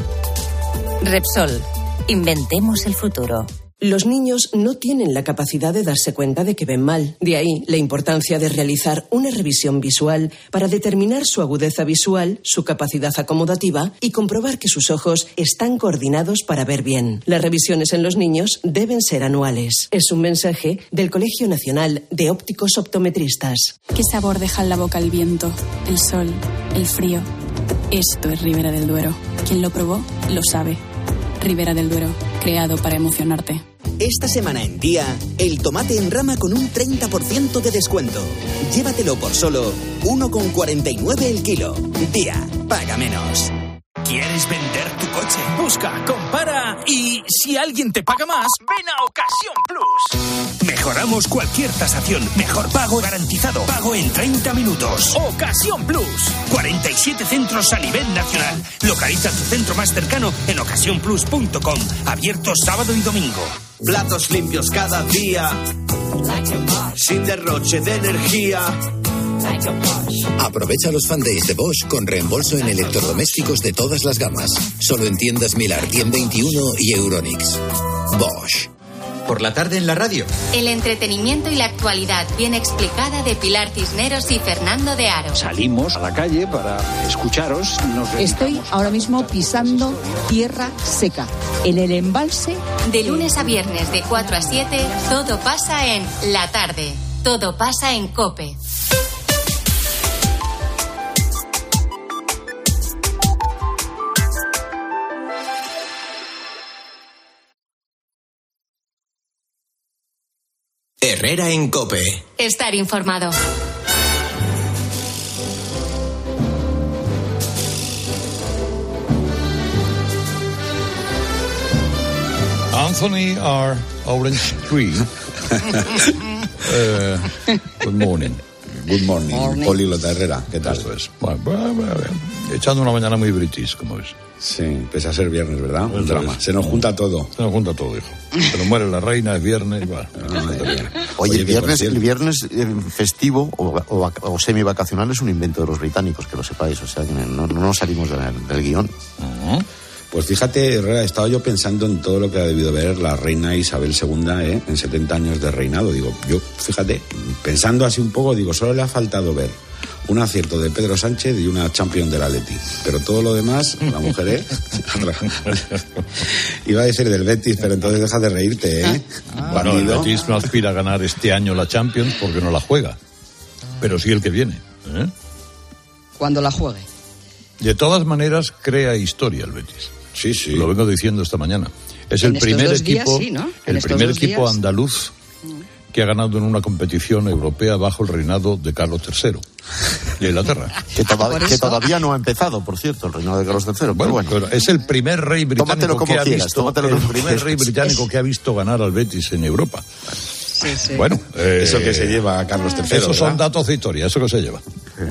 Repsol, inventemos el futuro. Los niños no tienen la capacidad de darse cuenta de que ven mal. De ahí la importancia de realizar una revisión visual para determinar su agudeza visual, su capacidad acomodativa y comprobar que sus ojos están coordinados para ver bien. Las revisiones en los niños deben ser anuales. Es un mensaje del Colegio Nacional de Ópticos Optometristas. ¿Qué sabor deja en la boca el viento, el sol, el frío? Esto es Ribera del Duero. Quien lo probó, lo sabe. Ribera del Duero, creado para emocionarte. Esta semana en Día, el tomate en rama con un treinta por ciento de descuento. Llévatelo por solo uno con cuarenta y nueve el kilo. Día, paga menos. ¿Quieres vender tu coche? Busca, compara y si alguien te paga más, ven a Ocasión Plus. Mejoramos cualquier tasación. Mejor pago garantizado. Pago en treinta minutos. Ocasión Plus. cuarenta y siete centros a nivel nacional. Localiza tu centro más cercano en ocasión plus punto com. Abierto sábado y domingo. Platos limpios cada día. Sin derroche de energía. Aprovecha los Fan Days de Bosch con reembolso en electrodomésticos de todas las gamas. Solo en tiendas Milar, Cien veintiuno y Euronix. Bosch. Por la tarde en la radio. El entretenimiento y la actualidad bien explicada de Pilar Cisneros y Fernando de Aro. Salimos a la calle para escucharos. Nos Estoy ahora mismo pisando tierra seca, en el embalse. De lunes a viernes de cuatro a siete, todo pasa en La Tarde. Todo pasa en COPE. Herrera en COPE. Estar informado. Anthony R. Orange Tree. uh, good morning. Good morning, morning. Políglota Herrera, ¿qué tal? Esto es. Bueno, bueno, bueno, echando una mañana muy british, como es. Sí, pese a ser viernes, ¿verdad? Un drama. Se nos junta todo. Se nos junta todo, hijo. Se nos muere la reina, es viernes, bueno. Oye, el viernes, el viernes festivo o, o, o semi-vacacional es un invento de los británicos, que lo sepáis. O sea, que no, no nos salimos del, del guión. Uh-huh. Pues fíjate, Herrera, he estado yo pensando en todo lo que ha debido ver la reina Isabel segunda, ¿eh? En setenta años de reinado. Digo, yo, fíjate, pensando así un poco, digo, solo le ha faltado ver un acierto de Pedro Sánchez y una Champions del Atleti. Pero todo lo demás, la mujer es... Iba a decir del Betis, pero entonces deja de reírte, ¿eh? Ah, bueno, el Betis no aspira a ganar este año la Champions porque no la juega, pero sí el que viene, ¿eh? Cuando la juegue. De todas maneras, crea historia el Betis. Sí, sí. Lo vengo diciendo esta mañana. Es el primer equipo, días, sí, ¿no? el primer equipo días... andaluz que ha ganado en una competición europea bajo el reinado de Carlos tercero de Inglaterra. Que, toda, que todavía no ha empezado, por cierto, el reinado de Carlos tercero. Pero bueno, bueno, es el primer rey británico que ha quieras, visto, el primer rey británico que ha visto ganar al Betis en Europa. Sí, sí. Bueno, eh, eso que se lleva a Carlos tercero. Esos son datos de historia, eso que se lleva.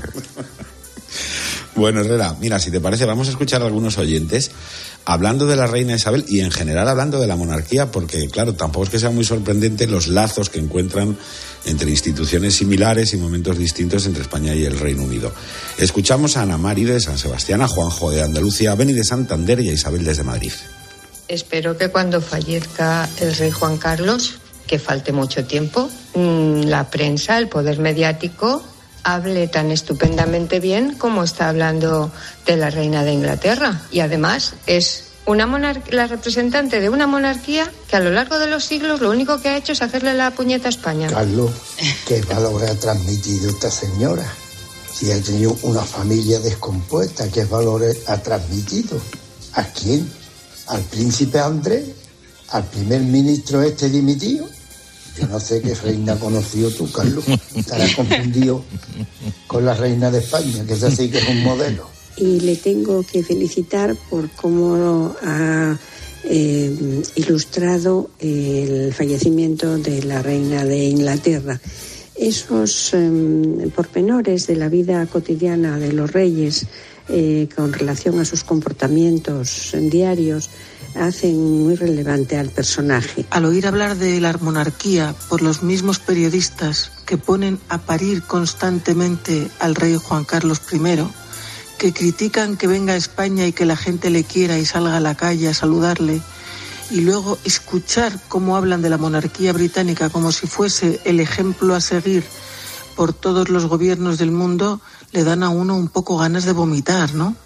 Bueno, Herrera, mira, si te parece, vamos a escuchar a algunos oyentes hablando de la reina Isabel y en general hablando de la monarquía, porque claro, tampoco es que sea muy sorprendente los lazos que encuentran entre instituciones similares y momentos distintos entre España y el Reino Unido. Escuchamos a Ana Mari de San Sebastián, a Juanjo de Andalucía, a Beni de Santander y a Isabel desde Madrid. Espero que cuando fallezca el rey Juan Carlos, que falte mucho tiempo, la prensa, el poder mediático, hable tan estupendamente bien como está hablando de la reina de Inglaterra. Y además es una monar- la representante de una monarquía que a lo largo de los siglos lo único que ha hecho es hacerle la puñeta a España. Carlos, ¿qué valor ha transmitido esta señora? Si ha tenido una familia descompuesta, ¿qué valor ha transmitido? ¿A quién? ¿Al príncipe Andrés? ¿Al primer ministro este dimitido? Yo no sé qué reina ha conocido tú, Carlos. Estará confundido con la reina de España, que es así, que es un modelo. Y le tengo que felicitar por cómo ha eh, ilustrado el fallecimiento de la reina de Inglaterra. Esos eh, pormenores de la vida cotidiana de los reyes eh, con relación a sus comportamientos diarios hacen muy relevante al personaje. Al oír hablar de la monarquía por los mismos periodistas que ponen a parir constantemente al rey Juan Carlos primero, que critican que venga a España y que la gente le quiera y salga a la calle a saludarle, y luego escuchar cómo hablan de la monarquía británica como si fuese el ejemplo a seguir por todos los gobiernos del mundo, le dan a uno un poco ganas de vomitar, ¿no?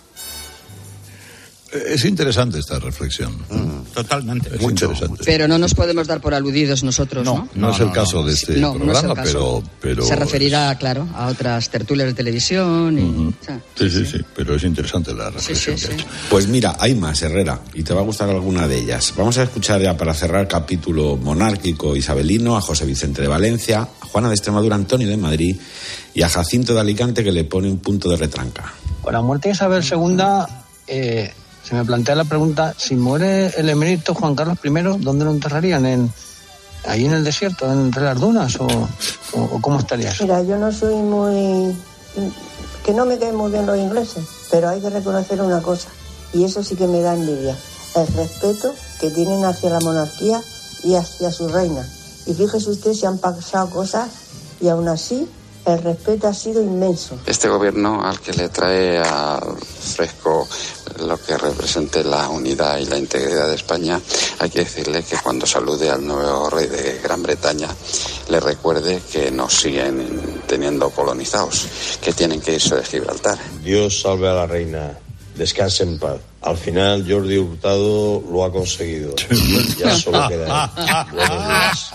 Es interesante esta reflexión. Mm, totalmente. Es mucho, interesante. Mucho. Pero no nos podemos dar por aludidos nosotros, ¿no? No, no, no es el no, caso no. de este no, programa, no pero, pero... Se referirá, claro, a otras tertulias de televisión. Y, uh-huh. o sea, sí, sí, sí, sí, pero es interesante la reflexión sí, sí, que sí. ha hecho. Pues mira, hay más, Herrera, y te va a gustar alguna de ellas. Vamos a escuchar ya para cerrar capítulo monárquico isabelino a José Vicente de Valencia, a Juana de Extremadura, Antonio de Madrid y a Jacinto de Alicante, que le pone un punto de retranca. Con la muerte de Isabel segunda... Eh... Se me plantea la pregunta, si muere el emérito Juan Carlos primero, ¿dónde lo enterrarían? ¿En, ¿Ahí en el desierto, entre las dunas? ¿O, o, o cómo estaría eso? Mira, yo no soy muy... que no me caen muy bien los ingleses, pero hay que reconocer una cosa, y eso sí que me da envidia, el respeto que tienen hacia la monarquía y hacia su reina. Y fíjese usted si han pasado cosas y aún así el respeto ha sido inmenso. Este gobierno al que le trae a fresco lo que represente la unidad y la integridad de España, hay que decirle que cuando salude al nuevo rey de Gran Bretaña le recuerde que nos siguen teniendo colonizados, que tienen que irse de Gibraltar. Dios salve a la reina, descanse en paz. Al final Jordi Hurtado lo ha conseguido. Ya solo queda él. Buenos días.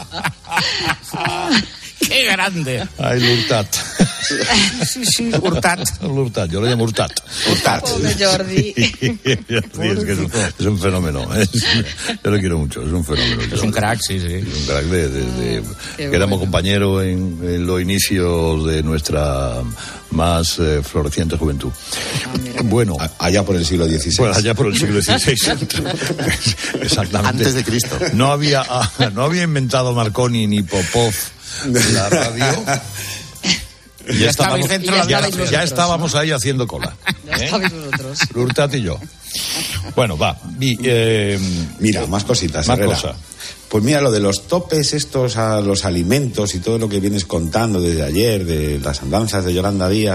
¡Qué grande! Ay, Hurtat. Sí, sí, Hurtat. Hurtat, yo lo llamo Hurtat. Hurtat. Pobre Jordi. Jordi es, que es, un, es un fenómeno. Es, yo lo quiero mucho, es un fenómeno. Es un crack, sí, sí. Es un crack de... de, de que éramos bueno. compañeros en, en los inicios de nuestra más eh, floreciente juventud. Bueno. Allá por el siglo dieciséis. Bueno, allá por el siglo dieciséis. Exactamente. Antes de Cristo. No había, no había inventado Marconi ni Popov la radio. Y ya, estábamos, ya, ya, ya estábamos ¿no? ahí haciendo cola. Ya ¿eh? estabais vosotros. Hurtat y yo. Bueno, va. Y, eh, mira, más cositas. Más Herrera. cosas. Pues mira, lo de los topes estos a los alimentos y todo lo que vienes contando desde ayer, de las andanzas de Yolanda Díaz,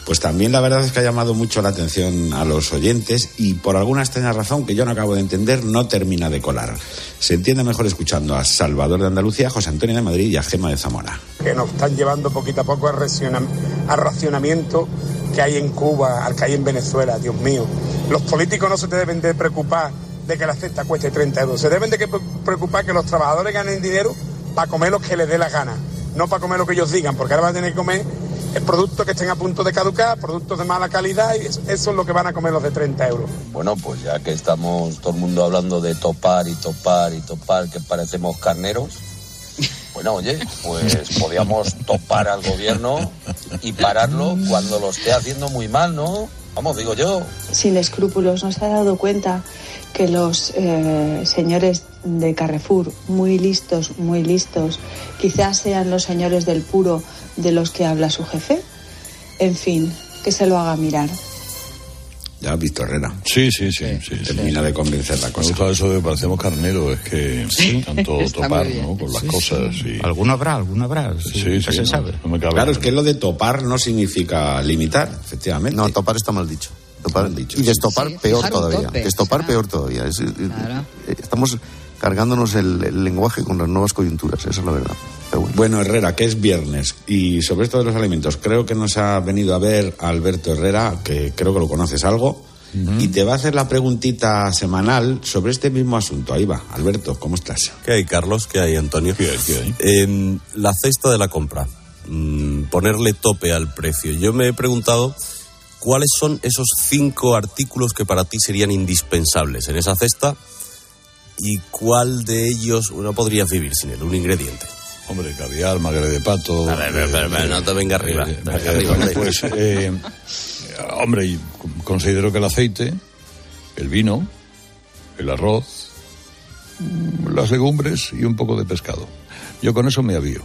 pues también la verdad es que ha llamado mucho la atención a los oyentes y por alguna extraña razón que yo no acabo de entender no termina de colar. Se entiende mejor escuchando a Salvador de Andalucía, José Antonio de Madrid y a Gema de Zamora. Que nos están llevando poquito a poco al racionamiento que hay en Cuba, al que hay en Venezuela, Dios mío. Los políticos no se deben de preocupar de que la cesta cueste treinta euros, se deben de preocupar que los trabajadores ganen dinero para comer lo que les dé la gana, no para comer lo que ellos digan, porque ahora van a tener que comer productos que estén a punto de caducar, productos de mala calidad, y eso es lo que van a comer los de treinta euros. Bueno, pues ya que estamos todo el mundo hablando de topar y topar y topar, que parecemos carneros, bueno, oye, pues podíamos topar al gobierno y pararlo cuando lo esté haciendo muy mal, ¿no? Vamos, digo yo. Sin escrúpulos, ¿no se ha dado cuenta que los eh, señores de Carrefour, muy listos, muy listos, quizás sean los señores del puro de los que habla su jefe? En fin, que se lo haga mirar. Ya has visto, Herrera. Sí, sí, sí. sí Termina sí. de convencer la cosa. Me gusta eso de parecemos carneros, es que sí, tanto topar, ¿no? Con las sí, cosas. Sí. Y... Alguno habrá, alguno habrá. Sí, sí, sí se no, sabe. No me cabe claro, es que lo de topar no significa limitar, efectivamente. No, topar está mal dicho. Topar, mal dicho y destopar sí, peor todavía. Tope, destopar claro. peor todavía. Es, claro. Estamos cargándonos el, el lenguaje con las nuevas coyunturas, esa es la verdad. Bueno. bueno, Herrera, que es viernes, y sobre esto de los alimentos, creo que nos ha venido a ver Alberto Herrera, que creo que lo conoces algo, uh-huh. y te va a hacer la preguntita semanal sobre este mismo asunto. Ahí va, Alberto, ¿cómo estás? ¿Qué hay, Carlos? ¿Qué hay, Antonio? ¿Qué hay? ¿Qué hay? Eh, la cesta de la compra, mm, ponerle tope al precio. Yo me he preguntado cuáles son esos cinco artículos que para ti serían indispensables en esa cesta y cuál de ellos no podrías vivir sin él, un ingrediente. Hombre, caviar, magre de pato... A ver, eh, pero, pero, no te venga arriba. Eh, venga arriba eh, pues, eh, hombre, considero que el aceite, el vino, el arroz, las legumbres y un poco de pescado. Yo con eso me avío.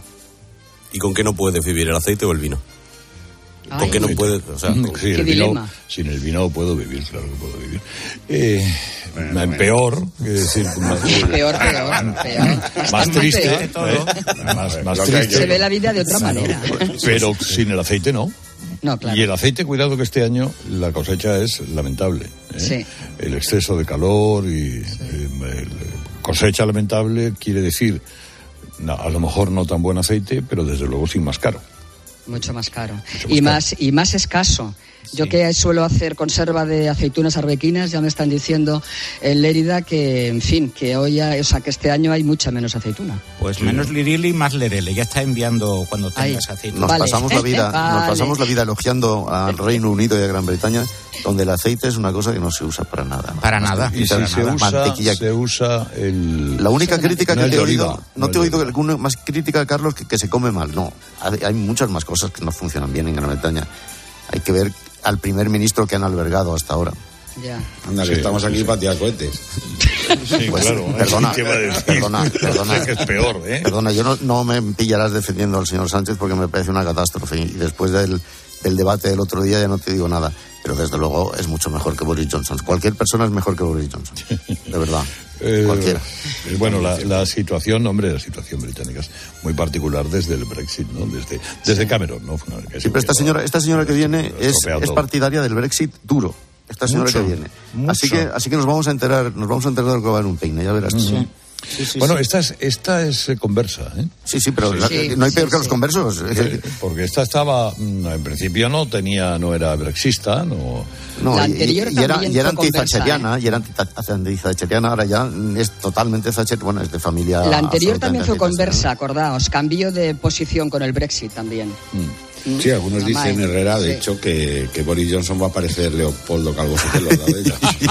¿Y con qué no puedes vivir, el aceite o el vino? ¿Con Ay. qué no puedes? O sea, sí, el vino, sin el vino puedo vivir, claro que puedo vivir. Eh, bueno, bueno. Peor, que decir, más, peor, peor, peor. Más triste, peor. ¿eh? más, más triste. Se ve la vida de otra manera. Pero sin el aceite no. No, claro. Y el aceite, cuidado que este año la cosecha es lamentable. ¿eh? Sí. El exceso de calor y sí. eh, el, cosecha lamentable quiere decir, no, a lo mejor no tan buen aceite, pero desde luego sin más caro. Mucho más caro. Mucho y más, más y más escaso. Yo sí. que suelo hacer conserva de aceitunas arbequinas, ya me están diciendo en Lérida que, en fin, que hoy, o sea, que este año hay mucha menos aceituna. Pues sí. menos lirili, más lerele. Ya está enviando cuando tengas aceituna. Nos vale. pasamos la vida, vale. nos pasamos la vida elogiando al Reino Unido y a Gran Bretaña, donde el aceite es una cosa que no se usa para nada. Para nada. Y si para se, nada. Usa, mantequilla. se usa el... La única crítica no que te he oído, oliva, no no te he oído oliva. alguna más crítica, Carlos, que, que se come mal. No, hay, hay muchas más cosas que no funcionan bien en Gran Bretaña. Hay que ver al primer ministro que han albergado hasta ahora. Ya. Anda, que sí, estamos aquí sí. para tirar cohetes. Sí, pues, claro. Perdona, perdona, perdona. Que es peor, ¿eh? Perdona, yo no, no me pillarás defendiendo al señor Sánchez porque me parece una catástrofe. Y después del, del debate del otro día ya no te digo nada. Pero desde luego es mucho mejor que Boris Johnson. Cualquier persona es mejor que Boris Johnson. De verdad. Eh, Cualquiera. Bueno, la, la situación, hombre, la situación británica es muy particular desde el Brexit, ¿no? Desde, desde sí. Cameron, ¿no? Que sí, pero esta señora, esta señora que viene es, es partidaria del Brexit duro. Esta señora mucho, que viene. Mucho. Así que, así que nos vamos a enterar, nos vamos a enterar de lo que va en un peine, ya verás. Sí. Sí. Sí, sí, bueno, sí. esta es esta es eh, conversa, ¿eh? Sí, sí, pero sí, la, sí, no hay peor sí, que los sí. conversos. Porque, porque esta estaba, en principio no tenía, no era brexista, no. No, la anterior y, y, era, y era anti-thatcheriana, ¿eh? y era anti-thatcheriana, ahora ya es totalmente Thatcher, bueno, es de familia. La anterior también fue conversa, acordaos, cambio de posición con el Brexit también. Mm. Sí, algunos no dicen, mal. Herrera, de sí. hecho, que, que Boris Johnson va a parecer Leopoldo Calvo Sotelo al lado de ella.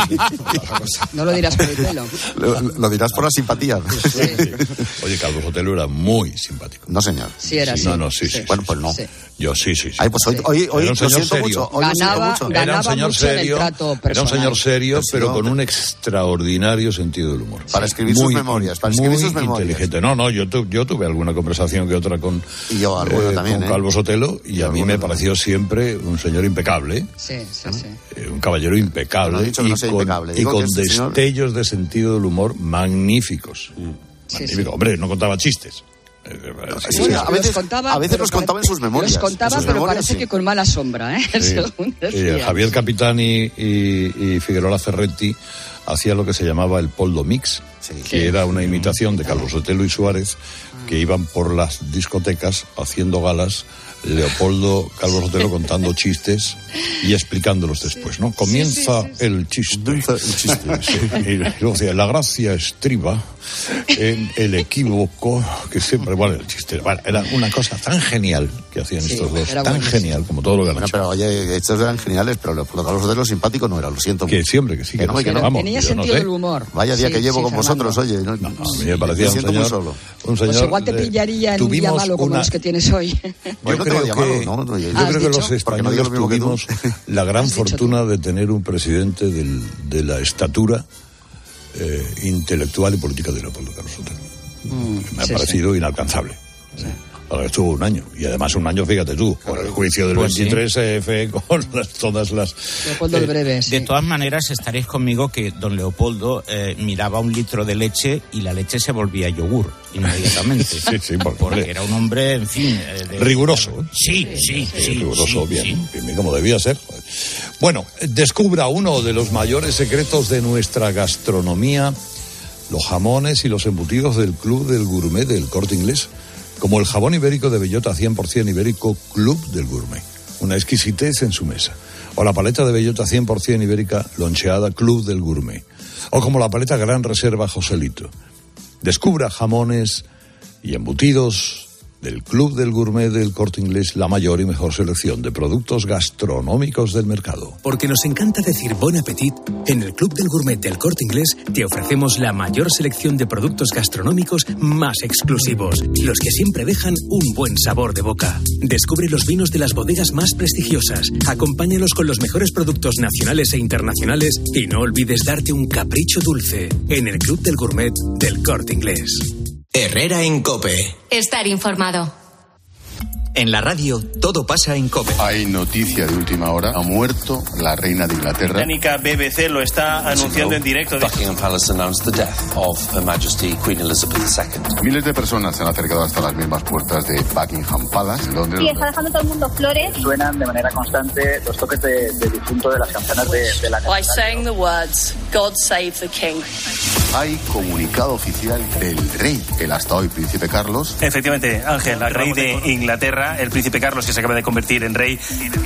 No lo dirás por el pelo. Lo, lo dirás por la simpatía. Sí. Sí. Oye, Calvo Sotelo era muy simpático. No, señor. Sí, era sí. sí. No, no, sí, sí. sí. Bueno, pues no. Sí. Yo sí, sí, sí. Ay, pues hoy, hoy, hoy era un señor serio. Mucho, hoy ganaba, mucho. ganaba era un señor mucho serio. En el trato era un señor serio, pero, pero con un extraordinario sentido del humor. Para escribir muy, sus memorias. Para escribir sus memorias. Inteligente. No, no, yo, tu, yo tuve alguna conversación que otra con, y yo, alguna eh, también, con ¿eh? Calvo Sotelo y, y a mí me pareció siempre un señor impecable. Sí, sí, sí. Eh, un caballero impecable. No he dicho que y no sea con, impecable. Y Digo con este destellos señor... de sentido del humor magníficos. Mm. Magnífico. Sí, sí. Hombre, no contaba chistes. Sí, bueno, a veces, contaba, a veces los contaba en sus memorias. Los contaba, pero memorias, parece sí. que con mala sombra, ¿eh? Sí. Sí, Javier Capitani y, y Figueroa Ferretti hacía lo que se llamaba el poldo mix, sí. que sí. era una imitación de Carlos Sotelo y Suárez, que iban por las discotecas haciendo galas. Leopoldo, Carlos Sotelo contando chistes y explicándolos después, ¿no? Comienza sí, sí, sí, el chiste. Comienza el chiste. Sí. Y, o sea, la gracia estriba en el equívoco que siempre... Bueno, el chiste... Bueno, era una cosa tan genial que hacían sí, estos dos. Tan buenísimo. Genial como todo lo que han bueno, hecho. Pero oye, estos eran geniales, pero Leopoldo Carlos Sotelo simpático no era, lo siento. Que siempre, que sí. Que, que no, que no. Vamos, tenía sentido no del humor. Vaya día sí, que llevo sí, con Fernando. vosotros, oye. No, no, no, a mí me parecía un señor... Solo. Un señor pues igual te pillaría en un día malo como una... los que tienes hoy. Yo creo que... Malo, no, no, yo creo que los españoles no tuvimos la gran fortuna de tener un presidente del, de la estatura eh, intelectual y política de Leopoldo Carlos Sotelo. Mm, me ha sí, parecido sí. inalcanzable. Sí. Ahora estuvo un año, y además un año, fíjate tú, por el juicio del pues veintitrés sí. F con las, todas las... Leopoldo el breve, sí. De todas maneras, estaréis conmigo que don Leopoldo eh, miraba un litro de leche y la leche se volvía yogur inmediatamente. sí, sí, porque, porque era un hombre, en fin... Eh, de... Riguroso. ¿eh? Sí, sí, sí. sí riguroso, sí, bien, sí. bien, como debía ser. Bueno, descubra uno de los mayores secretos de nuestra gastronomía, los jamones y los embutidos del Club del Gourmet del Corte Inglés, como el jabón ibérico de bellota cien por ciento ibérico Club del Gourmet, una exquisitez en su mesa, o la paleta de bellota cien por ciento ibérica loncheada Club del Gourmet, o como la paleta Gran Reserva Joselito. Descubra jamones y embutidos del Club del Gourmet del Corte Inglés, la mayor y mejor selección de productos gastronómicos del mercado. Porque nos encanta decir bon appetit, en el Club del Gourmet del Corte Inglés te ofrecemos la mayor selección de productos gastronómicos más exclusivos, los que siempre dejan un buen sabor de boca. Descubre los vinos de las bodegas más prestigiosas, acompáñalos con los mejores productos nacionales e internacionales y no olvides darte un capricho dulce en el Club del Gourmet del Corte Inglés. Herrera en COPE. Estar informado. En la radio, todo pasa en COPE. Hay noticia de última hora. Ha muerto la reina de Inglaterra. La británica B B C lo está anunciando en directo. Buckingham Palace announced the death of Her Majesty Queen Elizabeth second. Miles de personas se han acercado hasta las mismas puertas de Buckingham Palace, donde... Sí, está dejando todo el mundo flores. Suenan de manera constante los toques de, de difunto de las canciones de, de la I sang the words, God save the King. Hay comunicado oficial del rey, el hasta hoy príncipe Carlos. Efectivamente, Ángel, el rey de Inglaterra, el príncipe Carlos, que se acaba de convertir en rey.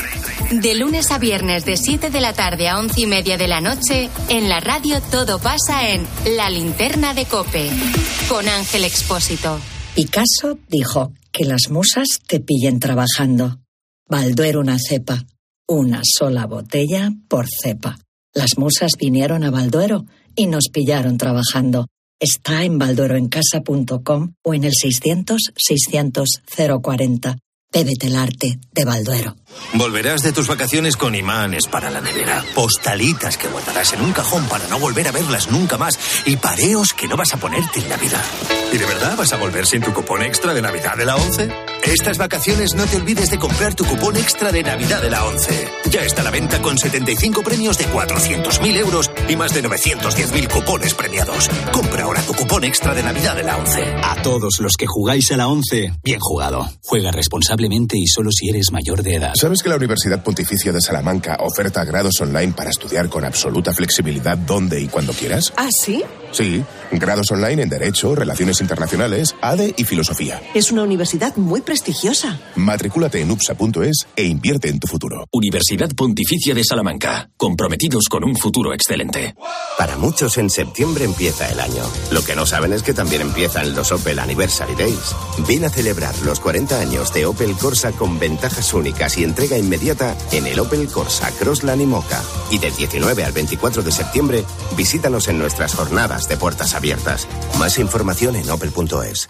De lunes a viernes de siete de la tarde a once y media de la noche, en la radio todo pasa en La Linterna de COPE, con Ángel Expósito. Picasso dijo que las musas te pillen trabajando. Balduero una cepa, una sola botella por cepa. Las musas vinieron a Balduero y nos pillaron trabajando. Está en baldueroencasa punto com o en el seiscientos, seiscientos, cero cuarenta. Bébete el arte de Balduero. Volverás de tus vacaciones con imanes para la nevera, postalitas que guardarás en un cajón para no volver a verlas nunca más y pareos que no vas a ponerte en Navidad. ¿Y de verdad vas a volver sin tu cupón extra de Navidad de la ONCE? Estas vacaciones no te olvides de comprar tu cupón extra de Navidad de la ONCE. Ya está a la venta con setenta y cinco premios de cuatrocientos mil euros y más de novecientos diez mil cupones premiados. Compra ahora tu cupón extra de Navidad de la ONCE. A todos los que jugáis a la ONCE, bien jugado. Juega responsablemente y solo si eres mayor de edad. ¿Sabes que la Universidad Pontificia de Salamanca oferta grados online para estudiar con absoluta flexibilidad donde y cuando quieras? ¿Ah, sí? Sí, grados online en Derecho, Relaciones Internacionales, A D E y Filosofía. Es una universidad muy prestigiosa. Matricúlate en upsa punto es e invierte en tu futuro. Universidad Pontificia de Salamanca, comprometidos con un futuro excelente. Para muchos en septiembre empieza el año. Lo que no saben es que también empiezan los Opel Anniversary Days. Ven a celebrar los cuarenta años de Opel Corsa con ventajas únicas y entrega inmediata en el Opel Corsa Crossland y Moca. Y del diecinueve al veinticuatro de septiembre, visítanos en nuestras jornadas de puertas abiertas. Más información en opel punto es.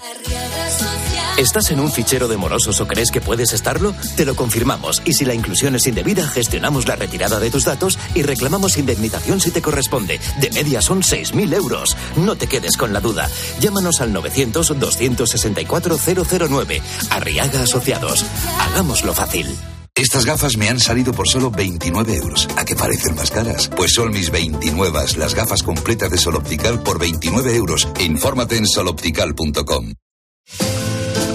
¿Estás en un fichero de morosos o crees que puedes estarlo? Te lo confirmamos y si la inclusión es indebida, gestionamos la retirada de tus datos y reclamamos indemnización si te corresponde. De media son seis mil euros. No te quedes con la duda. Llámanos al novecientos, doscientos sesenta y cuatro, cero cero nueve. Arriaga Asociados. Hagámoslo fácil. Estas gafas me han salido por solo veintinueve euros. ¿A qué parecen más caras? Pues son mis veintinueve, las gafas completas de Sol Optical por veintinueve euros. Infórmate en sol optical punto com.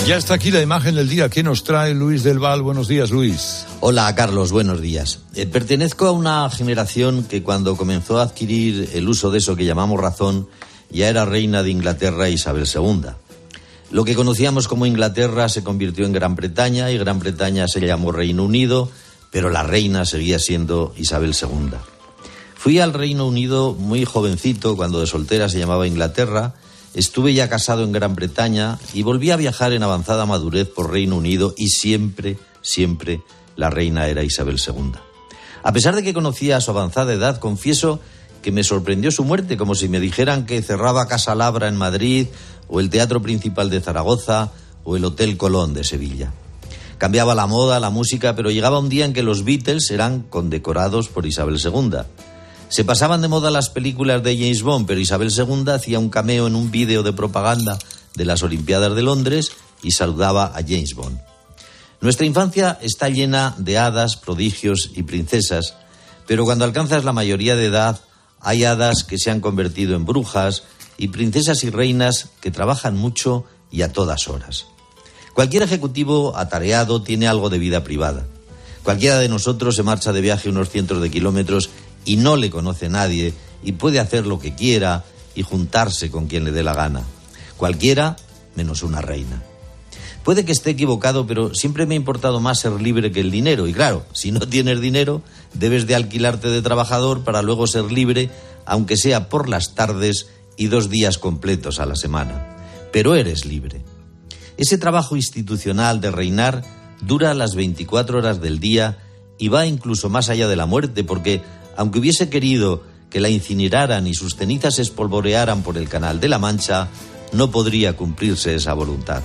Ya está aquí la imagen del día. ¿Qué nos trae Luis del Val? Buenos días, Luis. Hola, Carlos. Buenos días. Eh, pertenezco a una generación que cuando comenzó a adquirir el uso de eso que llamamos razón, ya era reina de Inglaterra Isabel segunda. Lo que conocíamos como Inglaterra se convirtió en Gran Bretaña y Gran Bretaña se llamó Reino Unido, pero la reina seguía siendo Isabel segunda. Fui al Reino Unido muy jovencito, cuando de soltera se llamaba Inglaterra. Estuve ya casado en Gran Bretaña y volví a viajar en avanzada madurez por Reino Unido y siempre, siempre la reina era Isabel segunda. A pesar de que conocía su avanzada edad, confieso que me sorprendió su muerte, como si me dijeran que cerraba Casa Labra en Madrid, o el Teatro Principal de Zaragoza, o el Hotel Colón de Sevilla. Cambiaba la moda, la música, pero llegaba un día en que los Beatles eran condecorados por Isabel segunda. Se pasaban de moda las películas de James Bond, pero Isabel segunda hacía un cameo en un vídeo de propaganda de las Olimpiadas de Londres y saludaba a James Bond. Nuestra infancia está llena de hadas, prodigios y princesas, pero cuando alcanzas la mayoría de edad, hay hadas que se han convertido en brujas y princesas y reinas que trabajan mucho y a todas horas. Cualquier ejecutivo atareado tiene algo de vida privada. Cualquiera de nosotros se marcha de viaje unos cientos de kilómetros y no le conoce nadie y puede hacer lo que quiera y juntarse con quien le dé la gana. Cualquiera menos una reina. Puede que esté equivocado, pero siempre me ha importado más ser libre que el dinero. Y claro, si no tienes dinero, debes de alquilarte de trabajador para luego ser libre, aunque sea por las tardes y dos días completos a la semana. Pero eres libre. Ese trabajo institucional de reinar dura las veinticuatro horas del día y va incluso más allá de la muerte, porque aunque hubiese querido que la incineraran y sus cenizas se espolvorearan por el Canal de la Mancha, no podría cumplirse esa voluntad.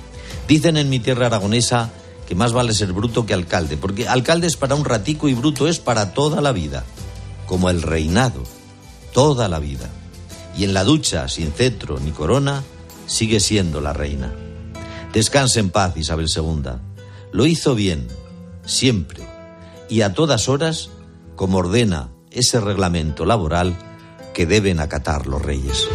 Dicen en mi tierra aragonesa que más vale ser bruto que alcalde, porque alcalde es para un ratico y bruto es para toda la vida, como el reinado, toda la vida. Y en la ducha, sin cetro ni corona, sigue siendo la reina. Descanse en paz, Isabel segunda. Lo hizo bien, siempre, y a todas horas, como ordena ese reglamento laboral que deben acatar los reyes.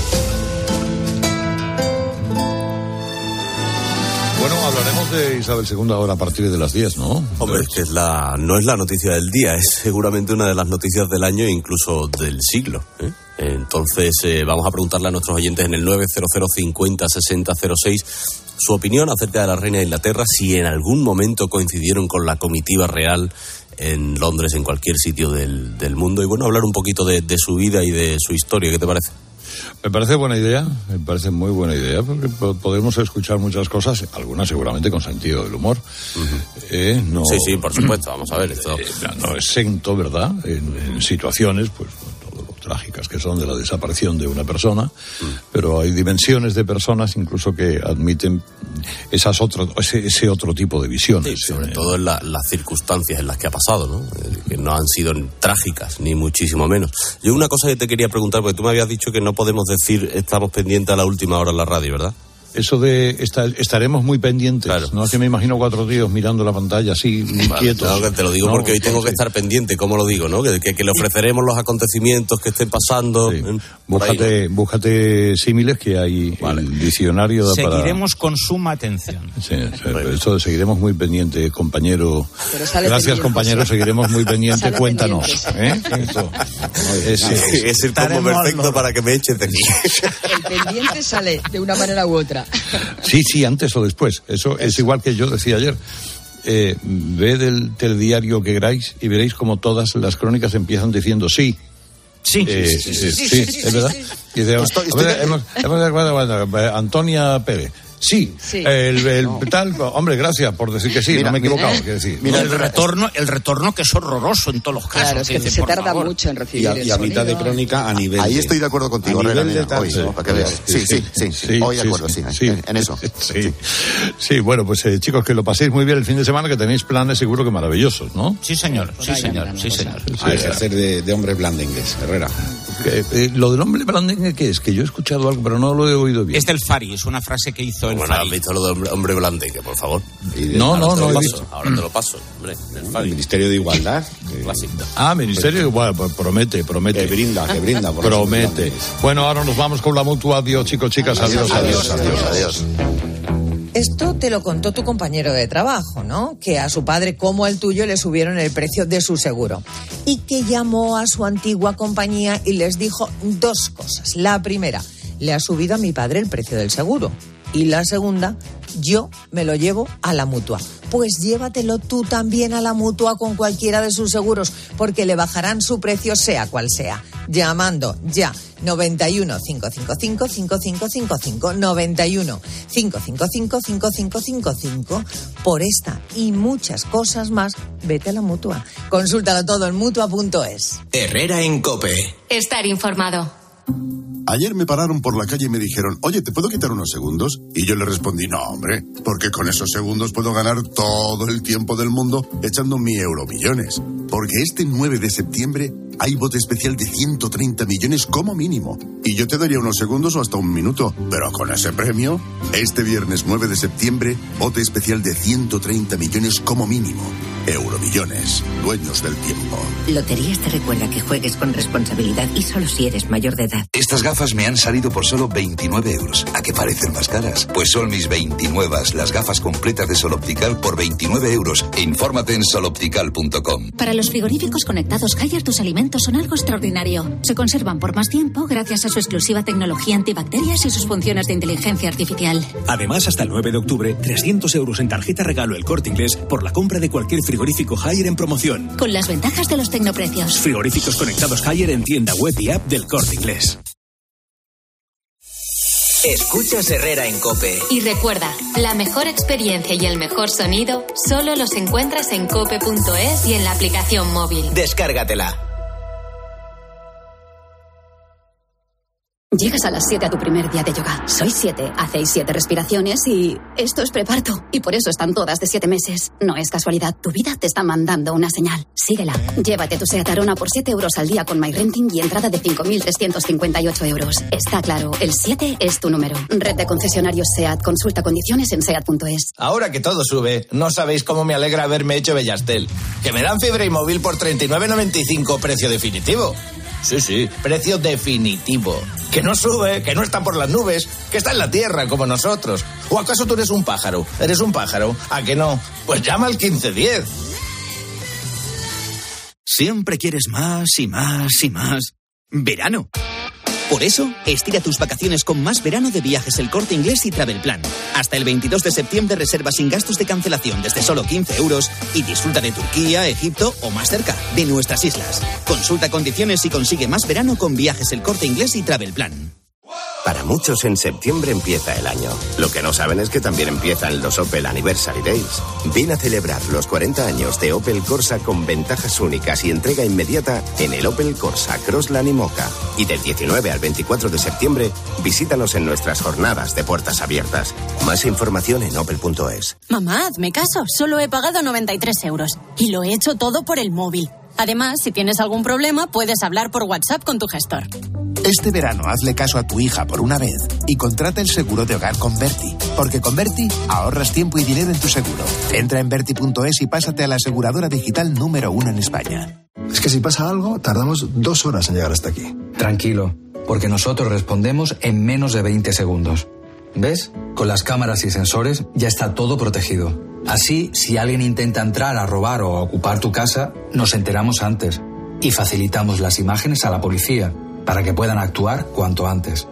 Bueno, hablaremos de Isabel segunda ahora a partir de las diez, ¿no? Hombre, es que es la, no es la noticia del día, es seguramente una de las noticias del año e incluso del siglo, ¿eh? Entonces, eh, vamos a preguntarle a nuestros oyentes en el nueve cero cero cincuenta sesenta cero seis su opinión acerca de la reina de Inglaterra, si en algún momento coincidieron con la comitiva real en Londres, en cualquier sitio del, del mundo, y bueno, hablar un poquito de, de su vida y de su historia. ¿Qué te parece? Me parece buena idea, me parece muy buena idea, porque podemos escuchar muchas cosas, algunas seguramente con sentido del humor. Uh-huh. eh, no, sí, sí, por supuesto, vamos a ver esto. Eh, no exento, ¿verdad?, en, en situaciones, pues, todo lo trágicas que son de la desaparición de una persona, uh-huh. pero hay dimensiones de personas incluso que admiten esas otro, ese, ese otro tipo de visiones. Sí, sobre eh, todo en la, las circunstancias en las que ha pasado, ¿no? Eh, que no han sido trágicas, ni muchísimo menos. Yo una cosa que te quería preguntar, porque tú me habías dicho que no podemos decir estamos pendientes a la última hora en la radio, ¿verdad? Eso de esta, estaremos muy pendientes, claro. No es que me imagino cuatro tíos mirando la pantalla así, muy vale, quietos. No, que te lo digo no, porque hoy tengo sí. que estar pendiente, ¿cómo lo digo? ¿No? Que, que, que le ofreceremos los acontecimientos que estén pasando. Sí. En, búscate, ahí, ¿no? búscate símiles que hay vale. el diccionario. Da seguiremos para... con suma atención. Sí, eso seguiremos muy pendiente, compañero. Gracias, pendiente, compañero, seguiremos muy pendiente. Cuéntanos. ¿eh? Esto, es, es, es el combo perfecto para que me eches de aquí. El pendiente sale de una manera u otra. Sí, sí, antes o después. Eso es igual que yo decía ayer. Eh, ved el telediario que queráis y veréis como todas las crónicas empiezan diciendo sí. Sí, eh, sí, sí, sí, sí, sí, sí, es verdad. Sí, sí, sí. Y de, estoy, estoy, ver, hemos, hemos, bueno, bueno, Antonia Pérez. Sí, sí. El, el no. tal, hombre, gracias por decir que sí, mira, no me he equivocado. Mira, decir. Mira, el retorno, el retorno que es horroroso en todos los casos. Claro, es que, que se tarda favor. mucho en recibir. Y a, y a mitad de crónica a nivel. Ahí estoy de acuerdo contigo, a nivel de hoy, sí, ¿no? Para que veas. Sí, sí, sí, sí, sí, hoy de acuerdo, sí, sí, en, en eso. Sí, sí, bueno, pues eh, chicos, que lo paséis muy bien el fin de semana, que tenéis planes seguro que maravillosos, ¿no? Sí, señor, sí, señor, sí, señor. A ejercer de, de hombre blandengues, Herrera. Eh, eh, lo del hombre blandengue, ¿qué es? Que yo he escuchado algo, pero no lo he oído bien. Es del Fari, es una frase que hizo el bueno, Fari. ¿Has visto lo del hombre blandengue, por favor? No, no, no. Lo he paso, visto. Ahora te lo paso, hombre. El Ministerio de Igualdad. Clásico. Ah, Ministerio de Igualdad, pues promete, promete. Que brinda, que brinda. Por promete. Bueno, ahora nos vamos con la mutua. Adiós, chicos, chicas. Adiós, adiós, adiós, adiós. adiós. Esto te lo contó tu compañero de trabajo, ¿no? Que a su padre como al tuyo le subieron el precio de su seguro. Y que llamó a su antigua compañía y les dijo dos cosas. La primera, le ha subido a mi padre el precio del seguro. Y la segunda, yo me lo llevo a la Mutua. Pues llévatelo tú también a la Mutua con cualquiera de sus seguros, porque le bajarán su precio sea cual sea. Llamando ya noventa y uno, cinco cinco cinco, cinco cinco cinco cinco, noventa y uno, cinco cinco cinco, cinco cinco cinco cinco. Por esta y muchas cosas más, vete a la Mutua. Consúltalo todo en mutua punto es. Herrera en COPE. Estar informado. Ayer me pararon por la calle y me dijeron, oye, ¿te puedo quitar unos segundos? Y yo le respondí, no, hombre, porque con esos segundos puedo ganar todo el tiempo del mundo echando mi Euromillones. Porque este nueve de septiembre hay bote especial de ciento treinta millones como mínimo. Y yo te daría unos segundos o hasta un minuto. Pero con ese premio, este viernes nueve de septiembre, bote especial de ciento treinta millones como mínimo. Euromillones, dueños del tiempo. Loterías te recuerda que juegues con responsabilidad y solo si eres mayor de edad. Estas gafas me han salido por solo veintinueve euros. ¿A qué parecen más caras? Pues son mis veintinueve, las gafas completas de Sol Optical por veintinueve euros. Infórmate en sol optical punto com. Para los frigoríficos conectados Haier, tus alimentos son algo extraordinario. Se conservan por más tiempo gracias a su exclusiva tecnología antibacterias y sus funciones de inteligencia artificial. Además, hasta el nueve de octubre, trescientos euros en tarjeta regalo El Corte Inglés por la compra de cualquier frigorífico Haier en promoción. Con las ventajas de los tecnoprecios. Frigoríficos conectados Haier en tienda web y app del Corte Inglés. Escuchas Herrera en COPE. Y recuerda, la mejor experiencia y el mejor sonido solo los encuentras en cope punto es y en la aplicación móvil. Descárgatela. Llegas a las siete a tu primer día de yoga. Sois siete, hacéis siete respiraciones y esto es preparto. Y por eso están todas de siete meses. No es casualidad, tu vida te está mandando una señal. Síguela. Llévate tu SEAT Arona por siete euros al día con MyRenting y entrada de cinco mil trescientos cincuenta y ocho euros. Está claro, el siete es tu número. Red de concesionarios SEAT. Consulta condiciones en seat punto es. Ahora que todo sube, no sabéis cómo me alegra haberme hecho Bellastel. Que me dan fibra y móvil por treinta y nueve noventa y cinco, precio definitivo. Sí, sí, precio definitivo. Que no sube, que no está por las nubes, que está en la tierra como nosotros. ¿O acaso tú eres un pájaro? ¿Eres un pájaro? ¿A que no? Pues llama al quince diez. Siempre quieres más y más y más. Verano. Por eso, estira tus vacaciones con más verano de Viajes El Corte Inglés y Travel Plan. Hasta el veintidós de septiembre reserva sin gastos de cancelación desde solo quince euros y disfruta de Turquía, Egipto o más cerca, de nuestras islas. Consulta condiciones y consigue más verano con Viajes El Corte Inglés y Travel Plan. Para muchos en septiembre empieza el año. Lo que no saben es que también empiezan los Opel Anniversary Days. Ven a celebrar los cuarenta años de Opel Corsa con ventajas únicas y entrega inmediata en el Opel Corsa, Crossland y Mocha. Y del diecinueve al veinticuatro de septiembre, visítanos en nuestras jornadas de puertas abiertas. Más información en opel punto es. Mamá, hazme caso. Solo he pagado noventa y tres euros. Y lo he hecho todo por el móvil. Además, si tienes algún problema, puedes hablar por WhatsApp con tu gestor. Este verano hazle caso a tu hija por una vez y contrata el seguro de hogar con Berti. Porque con Berti ahorras tiempo y dinero en tu seguro. Entra en berti punto es y pásate a la aseguradora digital número uno en España. Es que si pasa algo, tardamos dos horas en llegar hasta aquí. Tranquilo, porque nosotros respondemos en menos de veinte segundos. ¿Ves? Con las cámaras y sensores ya está todo protegido. Así, si alguien intenta entrar a robar o a ocupar tu casa, nos enteramos antes y facilitamos las imágenes a la policía para que puedan actuar cuanto antes.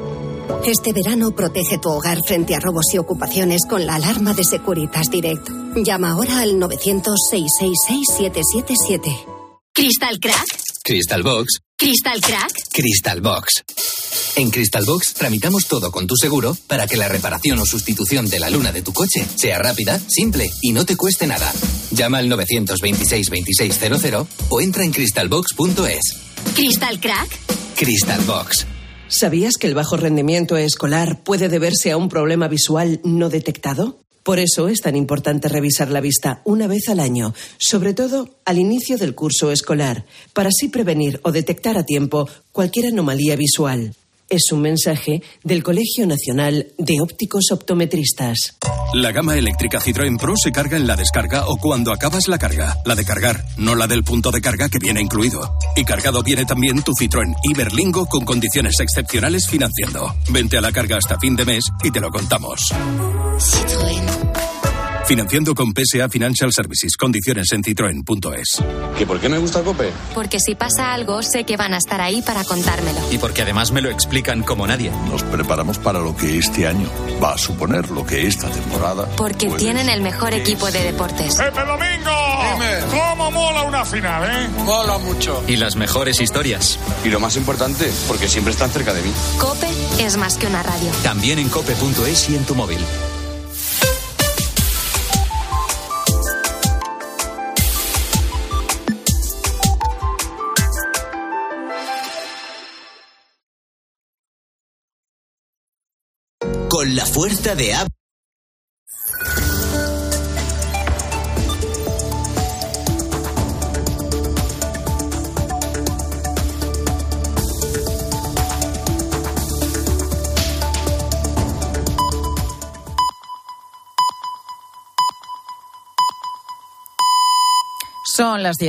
Este verano protege tu hogar frente a robos y ocupaciones con la alarma de Securitas Direct. Llama ahora al novecientos, seiscientos sesenta y seis, siete siete siete. ¿Crystal Crack? Crystal Box. ¿Crystal Crack? Crystal Box. En Crystal Box tramitamos todo con tu seguro para que la reparación o sustitución de la luna de tu coche sea rápida, simple y no te cueste nada. Llama al novecientos veintiséis veintiséis cero cero o entra en crystal box punto es. ¿Crystal Crack? Crystal Box. ¿Sabías que el bajo rendimiento escolar puede deberse a un problema visual no detectado? Por eso es tan importante revisar la vista una vez al año, sobre todo al inicio del curso escolar, para así prevenir o detectar a tiempo cualquier anomalía visual. Es un mensaje del Colegio Nacional de Ópticos Optometristas. La gama eléctrica Citroën Pro se carga en la descarga o cuando acabas la carga. La de cargar, no la del punto de carga que viene incluido. Y cargado viene también tu Citroën Iberlingo con condiciones excepcionales financiando. Vente a la carga hasta fin de mes y te lo contamos. Citroën. Financiando con P S A Financial Services. Condiciones en citroen punto es. ¿Que por qué me gusta COPE? Porque si pasa algo, sé que van a estar ahí para contármelo. Y porque además me lo explican como nadie. Nos preparamos para lo que este año va a suponer, lo que esta temporada... Porque puede... tienen el mejor equipo de deportes. ¡Pepe Domingo! Dime. ¿Cómo mola una final, eh? Mola mucho. Y las mejores historias. Y lo más importante, porque siempre están cerca de mí. COPE es más que una radio. También en cope punto es y en tu móvil. Con la fuerza de A. Son las diez.